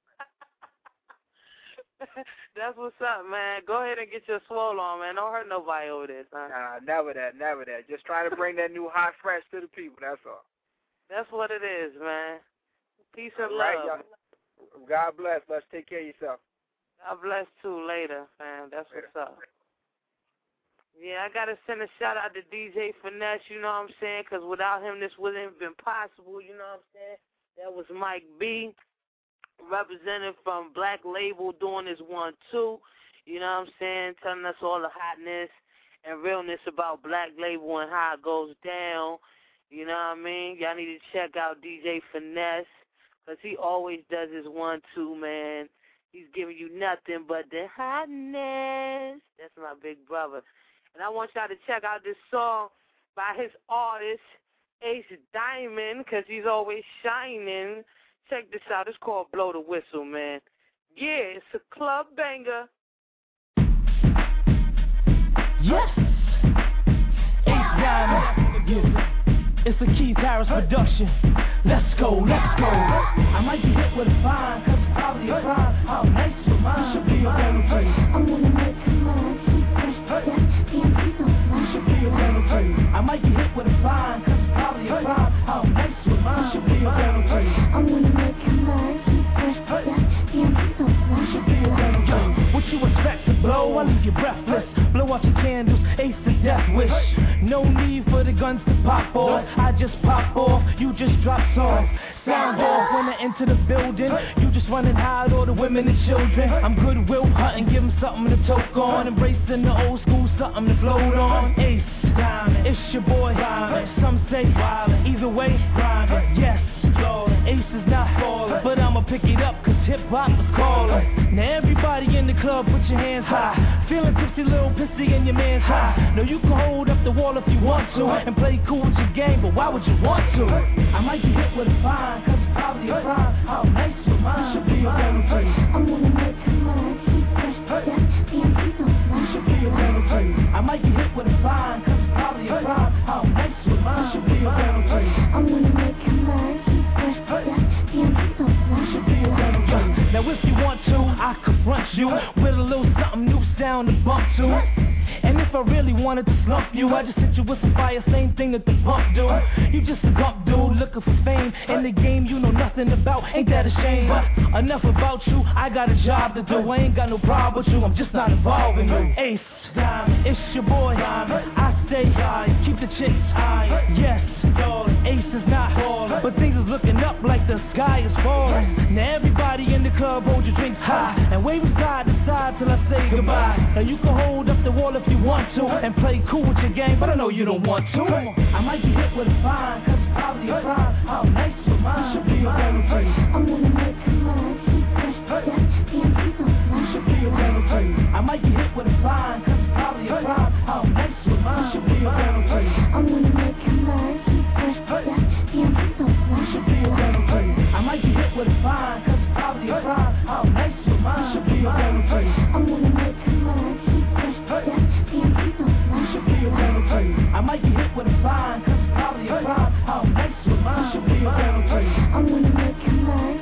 That's what's up, man. Go ahead and get your swole on, man. Don't hurt nobody over there, son. Nah, never that, never that. Just trying to bring that new hot fresh to the people, that's all. That's what it is, man. Peace and all right, love. Y'all. God bless. Let's take care of yourself. God bless, too, later, man. That's what's up. Yeah, I got to send a shout-out to D J Finesse, you know what I'm saying, because without him, this wouldn't have been possible, you know what I'm saying. That was Mike B, representative from Black Label, doing his one, two. You know what I'm saying? Telling us all the hotness and realness about Black Label and how it goes down. You know what I mean? Y'all need to check out D J Finesse, because he always does his one-two, man. He's giving you nothing but the hotness. That's my big brother. And I want y'all to check out this song by his artist, Ace Diamond, because he's always shining. Check this out. It's called Blow the Whistle, man. Yeah, it's a club banger. Yes! Ace Diamond. Yeah. It's a Keith Harris production. Let's go, let's go. I might be hit with a fine, cause it's probably a crime. How nice for mine. Should be a penalty. I'm gonna make you mine. Should be a penalty. I might be hit with a fine, cause it's probably a crime. How nice for mine. Should be a penalty. I'm gonna make you mine. Should be a penalty. What you expect to blow? I leave you breathless. Blow out your candles, Ace the death wish. No need for the guns to pop off. I just pop off, you just drop off. Sound off when I enter the building. You just run and hide all the women and children. I'm Goodwill hunting, give them something to toke on. Embracing the old school, something to float on. Ace Diamond, it's your boy Diamond. Some say violent, either way, grinding. Yes, Lord, Ace is not falling, but I'ma pick it up cause hip-hop is calling. Now everybody in the club, put your hands high. Feeling tipsy, little pissy, and your man's high. Now you can hold up the wall if you want to and play cool with your game, but why would you want to? I might be hit with a fine, cause it's probably a crime. How nice for mine. Should be a penalty. I'm gonna make you mine. Should be a penalty. I might be hit with a fine, cause it's probably a crime. How nice for mine. Should be a penalty. I'm gonna make you mine. Should be a penalty. Now if you want to, I confront you with a little something new sound to bump to. And if I really wanted to slump you, I just hit you with some fire, same thing that the pump do. You just a gump dude looking for fame. In the game you know nothing about, ain't that a shame? But enough about you, I got a job to do. I ain't got no problem with you, I'm just not involved in you. Ace Diamond, it's your boy Diamond. I stay high, keep the chicks high. Yes, Lord, Ace is not falling, but things is looking up like the sky is falling. Now everybody in the club hold your drinks high and wave them side to side till I say goodbye. Now you can hold up the wall if you want to and play cool with your game, but I know you don't want to. Come on. I might be hit with a fine, cause it's probably a crime. How nice for mine. Should be a penalty. I'm gonna make you mine. Should be a penalty. I might be hit with a fine, cause it's probably a crime. How nice for mine. Should be a penalty. I'm gonna make you mine. Should be a penalty. I might be hit with a fine, cause it's probably a crime. How nice for mine. Should be a penalty. I'm gonna make you mine. Should be a penalty. I might be hit with a fine, cause it's probably a crime. How nice for mine. Should be a penalty. I'm gonna make you mine.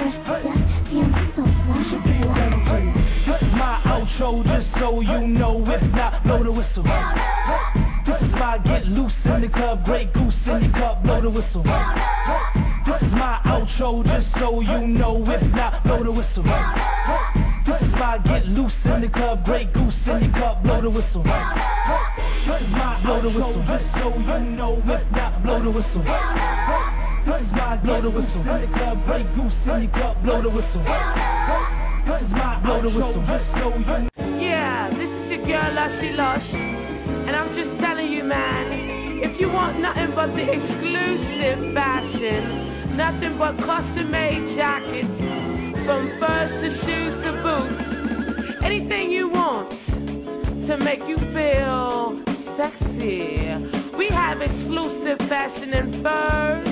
Should be a penalty. This is my outro, just so you know. If not, blow the whistle. This is my get loose in the club, Grey Goose in the cup, blow the whistle. This is my outro, just so you know. If not, blow the whistle. This is my get loose in the club, Grey Goose in the cup, blow the whistle. This is my blow the whistle, just so you know. If not, blow the whistle. This is my blow the whistle in the club, Grey Goose in the cup, blow the whistle. This is my blow the whistle, just so you know. Yeah, this is your girl Lushy Lush, and I'm just telling you, man, if you want nothing but the exclusive fashion, nothing but custom-made jackets, from furs to shoes to boots, anything you want to make you feel sexy. We have exclusive fashion and furs,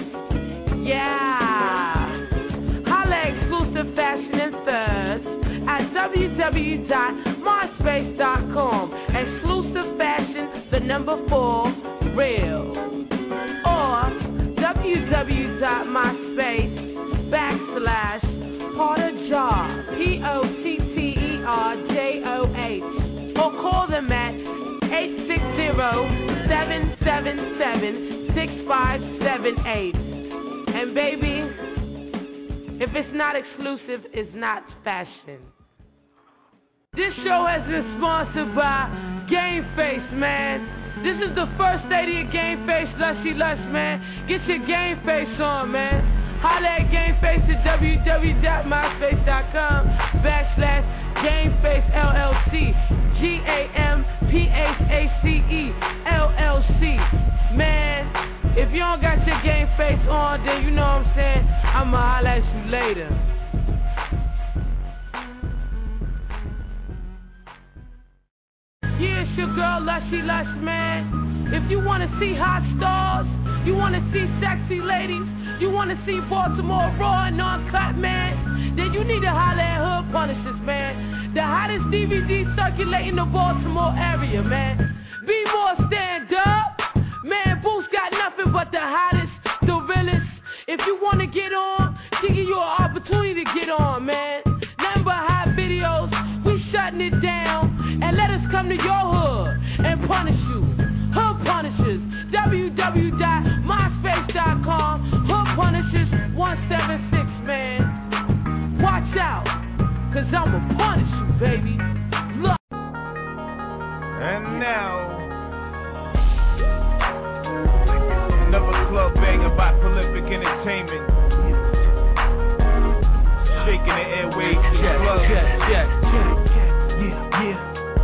yeah. Holla exclusive fashion and furs at w w w dot myspace dot com. Exclusive fashion, the number four, real. Or w w w dot myspace backslash Potter Jar, P O T T E R J O H. Or call them at eight six zero, seven seven seven, six five seven eight. And baby, if it's not exclusive, it's not fashion. This show has been sponsored by Game Face, man. This is the first day of your Game Face, Lushy Lush, man. Get your Game Face on, man. Holla at Gameface at www.myspace.com backslash Gameface L L C. G A M P H A C E L L C. Man, if you don't got your game face on, then you know what I'm saying, I'ma holla at you later. Yeah, it's your girl Lushy Lush, man. If you wanna see hot stars, you wanna see sexy ladies, you wanna see Baltimore raw and uncut, man, then you need to holla at Hood Punishers, man. The hottest D V D circulating the Baltimore area, man. Be more stand up. Man, Boost got nothing but the hottest, the realest. If you wanna get on, she give you an opportunity to get on, man. Nothing but hot videos, we shutting it down. And let us come to your hood and punish you. Hood Punishers, w w w dot myspace dot com. Hood Punishers one seven six, man. Watch out, cause I'ma punish you, baby. Look. And now, another club banger by Prolific Entertainment. Shaking the airwaves in the club. Check, check, check, yeah, yeah.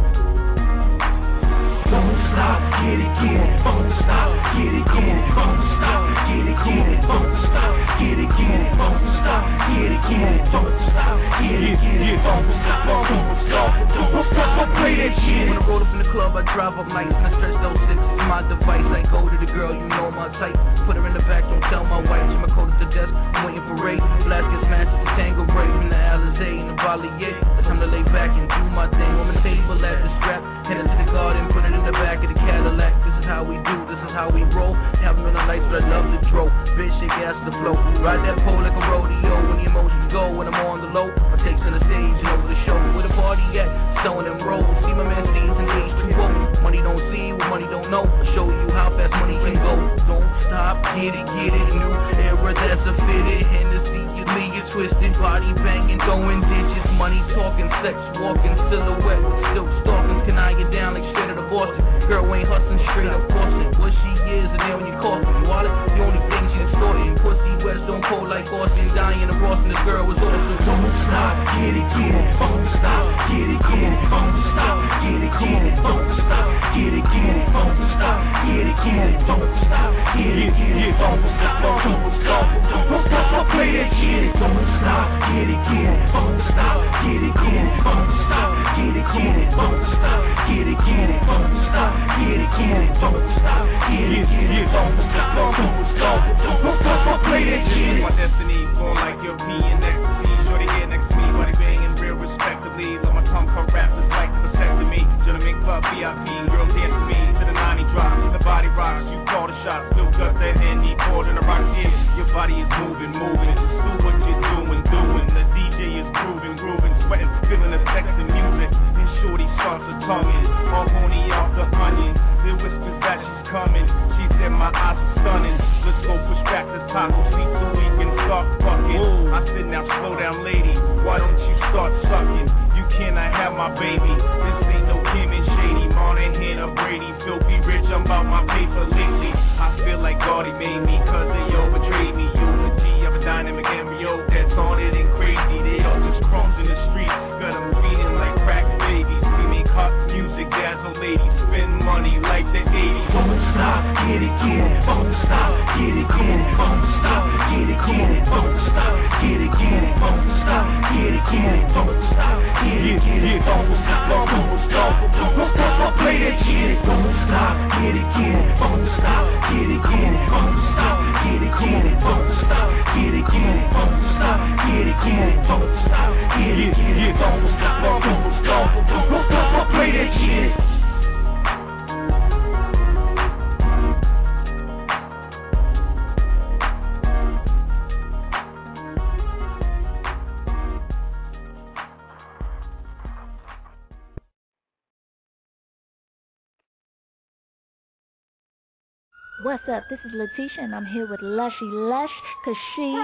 Don't stop, get it, get it, don't stop, get it, get it, don't stop, get it, get it, don't stop, get it, get it, don't stop, get it, get it, don't stop, get it, get it, don't stop, don't stop, don't stop, play that shit. When I roll up in the club, I drive up nice and I stretch those six to my device. I go to the girl, you know my type. Put her in the back, don't tell my wife. She my coat at the desk, I'm waiting for Ray. Blast gets smashed at the Tango break from the Alizé and the Valier. It's time to lay back and do my thing. On the table at the strap, head into the garden, put it in the back of the Cadillac. This is how we do, this is how we roll. Haven't been on lights, but I love the throw. Bitch, shake ass to flow. Ride that pole like a rodeo. When the emotions go, when I'm on the low, I take to the stage and over the show. Where the party at? Stone and roll. See my man Steve's and H two O. Money don't see what money don't know. I'll show you how fast money can go. Don't stop, get it, get it. New era that's a fitted. Hennessy, you leave it twisted. Body banging, throwing digits. Money talking, sex walking, silhouette with silk stalking. Can I get down like straight out of Boston? Girl ain't hustling straight up Boston. What she is, and then when you call me, you wallet, the only thing she extorting. Pussy wet, stone cold like Austin. Dying of Boston, this girl was awesome. Don't stop, get it, get it, don't stop, get it, get it, don't stop, get it, get it, don't stop, get it, get it, don't stop, get it, get it, don't stop, get it, get it, don't stop, don't stop, don't stop, play that shit. Don't stop, get it, get it, don't stop, get it, get it, don't stop, get it, get it, don't stop, get it, get it, don't stop, get it, get it, don't stop, get it, get it, don't stop, don't stop, don't stop, play that shit. My destiny, going like European ecstasy. Shorty get next to me, body banging real respectively. Let my tongue cut rappers like the vasectomy. Gentlemen club V I P, girls dance to me. To the ninety drops, to the body rocks. You call the shots, still cut that handy cord in the rock. Yeah, your body is moving, moving. Just do what you're doing, doing. The D J is grooving, grooving, sweating, feeling the sex and music. Then shorty starts her tonguing, all horny off the onion. Then whispers that she's coming. She said my eyes are stunning. Let's go push back the taco seat so we can start fucking. Whoa. I said now slow down, lady. Why don't you start sucking? You cannot have my baby. This ain't no Kim and Shady. Monahan or Brady. Filthy rich, I'm about my paper lately. I feel like God he made me cause they all betrayed me. Unity of a dynamic embryo that's on it and crazy. They all just crumbs in the street. Got them feeding like crack babies. We make hot music, dazzle ladies. Spend money like the eighties. Don't stop, get it, get it, don't stop, get it, get it, don't stop, get it, get it, don't stop, get it, get it, don't stop, get it, get it, don't stop, get it, get it, don't stop, don't stop, don't stop, play that shit. Don't stop, get it, get it, don't stop, get it, get it, don't stop, get it, get it, don't stop, get it, get it, don't stop, get it, get it, don't stop, get it, get it, don't stop, don't stop, don't stop, play that shit. What's up? This is Letitia, and I'm here with Lushy Lush, cause she's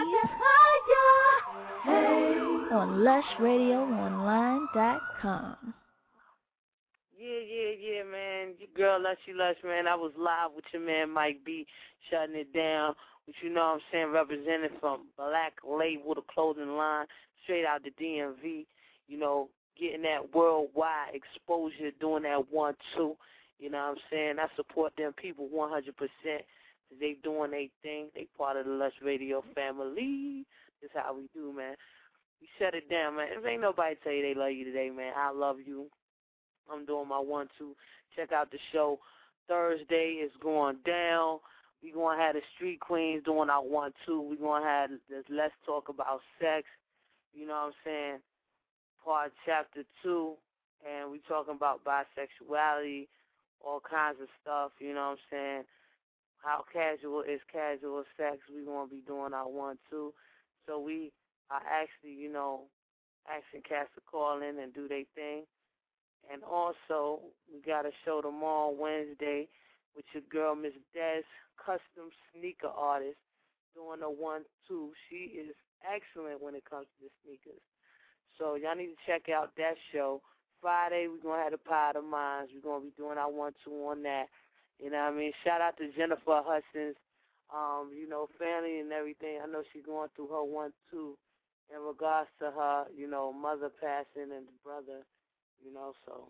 hey. on lush radio online dot com. Yeah, yeah, yeah, man. Your girl, Lushy Lush, man. I was live with your man, Mike B, shutting it down. Which, you know what I'm saying, represented from Black Label, the clothing line, straight out the D M V. You know, getting that worldwide exposure, doing that one, two. You know what I'm saying? I support them people one hundred percent. They doing their thing. They part of the Lush Radio family. This is how we do, man. We shut it down, man. If ain't nobody tell you they love you today, man, I love you. I'm doing my one, two. Check out the show. Thursday is going down. We're going to have the Street Queens doing our one, two. We're going to have this Let's Talk About Sex, you know what I'm saying, part chapter two. And we talking about bisexuality, all kinds of stuff, you know what I'm saying. How casual is casual sex? We're going to be doing our one, two. So we are actually, you know, asking cats to call in and do their thing. And also, we got a show tomorrow, Wednesday, with your girl, Miss Des, custom sneaker artist, doing a one, two. She is excellent when it comes to the sneakers. So y'all need to check out that show. Friday, we're going to have the Power of Minds. We're going to be doing our one, two on that. You know what I mean? Shout out to Jennifer Hudson's, um, you know, family and everything. I know she's going through her one, two in regards to her, you know, mother passing and brother. You know, so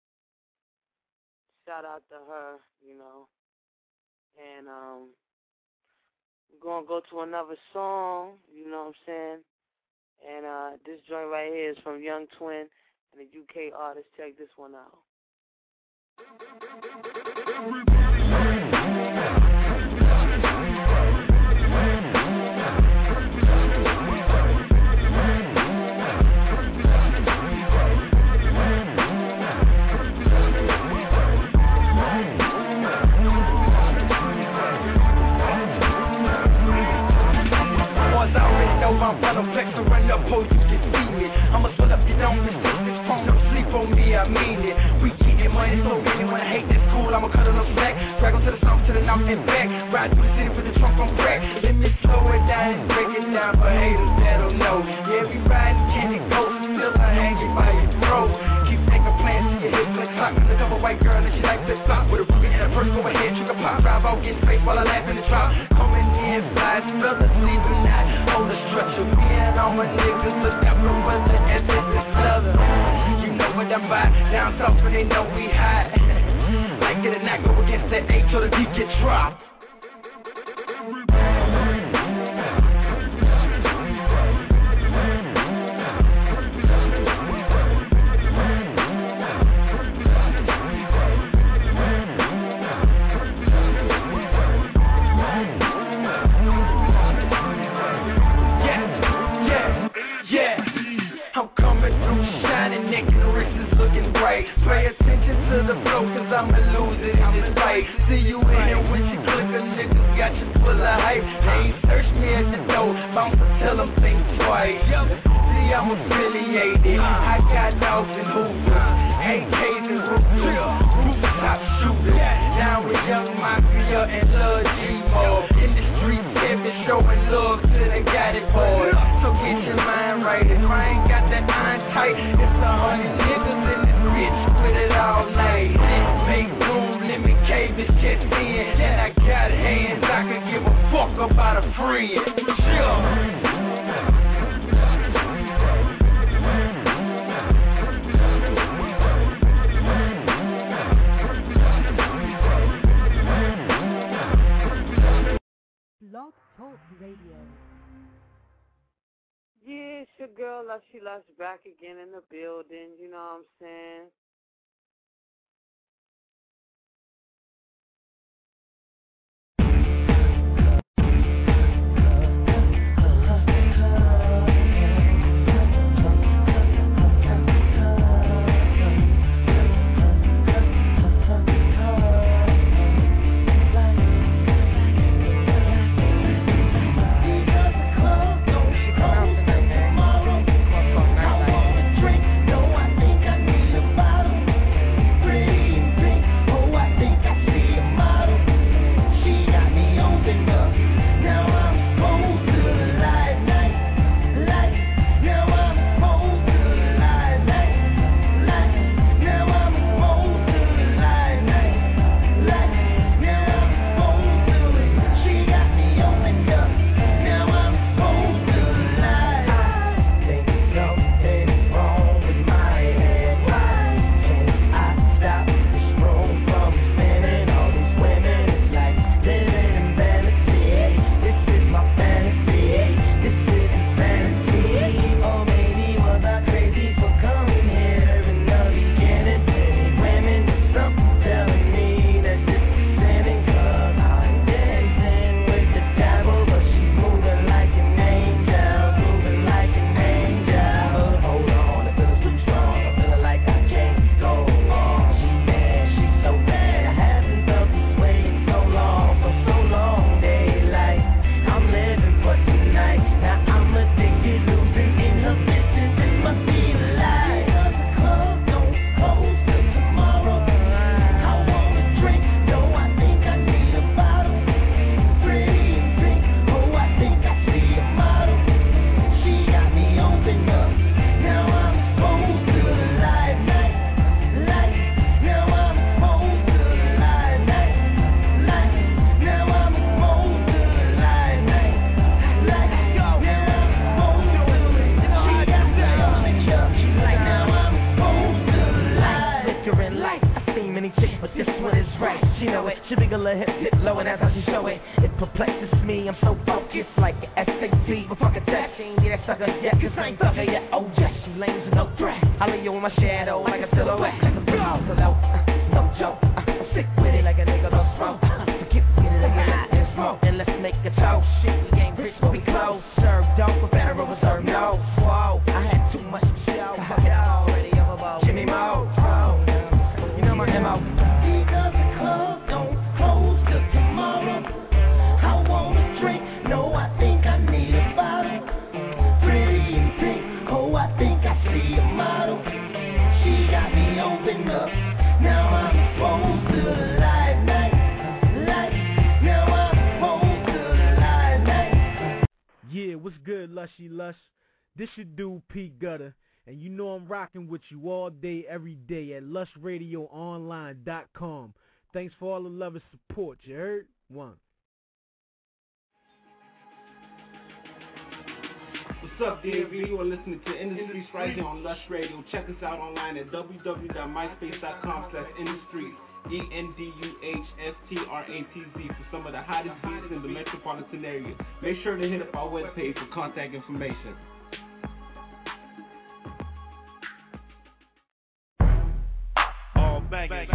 shout out to her, you know. And um, we're going to go to another song, you know what I'm saying? And uh, this joint right here is from Young Twin and a U K artist. Check this one out. My brother flex to run up, oh, you can see it. I'ma swell up, you don't resist this phone, don't sleep on me, I mean it. We getting money, so many when I hate this school, I'ma cut it up slack. Drag them to the south, to the north and back. Ride through the city with the trunk on crack. Let me slow it down and break it down for haters that don't know. Yeah, we riding candy coats, still I hanging by your throat. Keep making plans to your hips like clock. Undercover white girl and she like flip flop. With a ruby and a purse, go ahead, trigger pop. Drive out, get space while I laugh in the drop. Coming in, flies, brothers leaving out on the structure. Me and all my niggas look out for weather and this is leather. You know what I'm by, down south when they know we hot. Like it or not, go against that H till the deep get dropped. Pay attention to the flow, cause I'ma lose it in this fight. See you in here when you click a nigga, got you full of hype. They ain't search me at the door, bounce to tell them think twice. See, I'm affiliated, I got dogs and hoopers, A Ks and roofers, rooftop shooters. Down with Young Mafia and Lil G-Mo. In the streets, Kevin showing love to the got it boys. So get your mind right, if I ain't got that iron tight, it's a hundred niggas in this bitch with it all night. Make room, let me cave this chest in. And I got hands, I can give a fuck about a friend. Sure. Blog Talk Radio. Yeah, it's your girl, Lushy Lush, back again in the building, you know what I'm saying? Bottle perplexes me. I'm so focused like an S A T. But fuck a test, she ain't get that sucker yet. Cause I ain't sucker yet, oh yes. She lames are no threat. I lay you in my shadow like a silhouette. Like a blow, no joke. I'm sick with it like a nigga don't smoke. Forget get it again and smoke. And let's make a toast. Shit, we ain't rich, but we close. Serve dope for Federal Reserve, no. Whoa, I had too much to show. Fuck it already overboard. Jimmy Mo, you know my M O. These other clubs don't close till tomorrow. I want a drink, no, I think I need a bottle. Pretty in pink, oh, I think I see a model. She got me open up, now I'm exposed to the light night. Light, now I'm exposed to the light night. Yeah, what's good, Lushy Lush? This your dude, P Gutter, and you know I'm rocking with you all day, every day at lush radio online dot com. Thanks for all the love and support, you heard? One. What's up, D M V? You are listening to Industries right here on Lush Radio. Check us out online at w w w dot myspace dot com slash industries. E N D U H S T R A T Z for some of the hottest beats in the metropolitan area. Make sure to hit up our webpage for contact information. All bangers.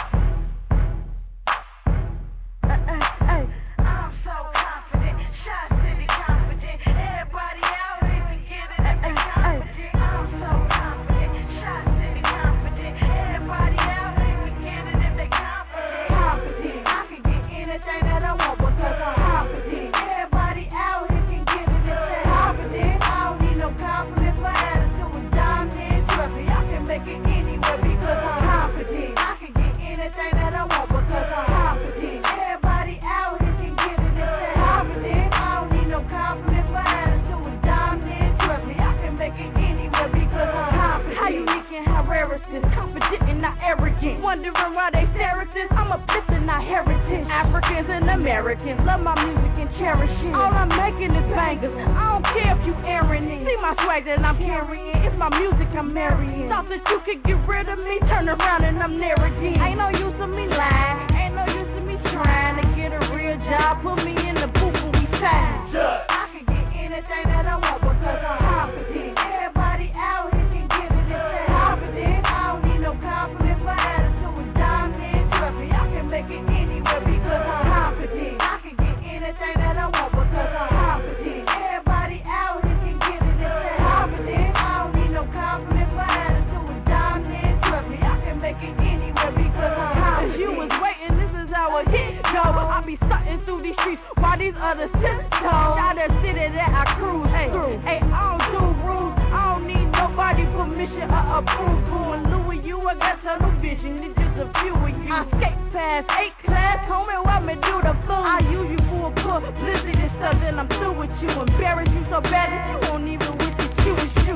I'm so confident, Shot City confident. Everybody out here can get it if they confident. I'm so confident, Shot City confident. Everybody out here can get it if they confident. Confident, I can get anything that I want because I'm confident. Everybody out here can get it if they confident. I don't need no confidence, my attitude is dominant. Trust me, I can make it anywhere because I'm confident. I can get anything that I want because I'm confident. Everybody out here can get it if they're confident. I don't need no confidence, my attitude is dominant. Trust me, I can make it anywhere because I'm confident. How unique and how rare is this? Confident and not arrogant. Wondering why they stare at this? I'm uplifting our heritage. Africans and Americans love my music and cherish it. All I'm making is bangers. I don't care if you airing it. See my swag that I'm carrying. It's my music I'm marrying. Thought that you could get rid of me. Turn around and I'm there again. Ain't no use of me lying. Ain't no use of me trying to get a real job. Put me in the booth and we sign. I can get anything that I want because I'm confident. Everybody out here can get it if they're confident. I don't need no confidence. My attitude is dominant. Trust me, I can make it anywhere because I'm confident. I can get anything that I want because I'm confident. Everybody out here can get it if they're confident. I don't need no confidence. My attitude is dominant. Trust me, I can make it anywhere because I'm confident. As you was waiting, this is our hit go. I be stunting through these streets while these others tiptoe. Out that city that I cruise. Hey, hey, I don't do rules. I don't need nobody permission or approval. And Louis, you I got tunnel vision. It's just a few of you. I skate past eight class, homie, why me do the fool? I use you for a publicity and stuff, then I'm through with you. Embarrass you so bad that you won't even wish that you was you.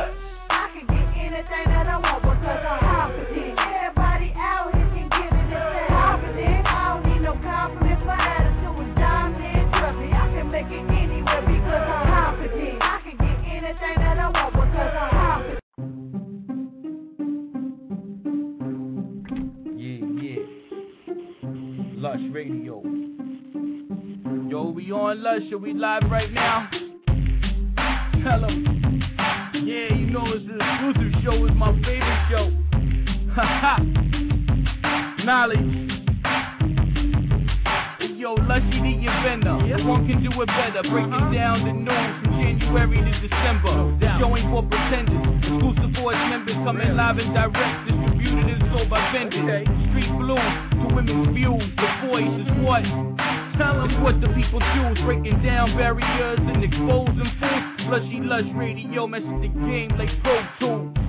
I can get anything that I want because I'm confident. Everybody out here can get it if they're confident. I don't need no confidence, my attitude is dominant. Trust me, I can make it anywhere because I'm confident. I can get anything that I want because I'm confident. Yeah, yeah. Lush Radio. Yo, we on Lush. Are we live right now? Tell 'em. Yeah, you know it's the exclusive show. It's my favorite show. Haha. Knowledge. Yo, Lushy the inventor. One can do it better. Breaking down the news from January to December. Showing for pretenders. Exclusive for its members. Coming live and direct. Distributed and sold by vendors. Street blues to women's views. The voice is what? Tell them what the people choose. Breaking down barriers and exposing fools. Lushy Lush Radio messes the game like Pro Tools.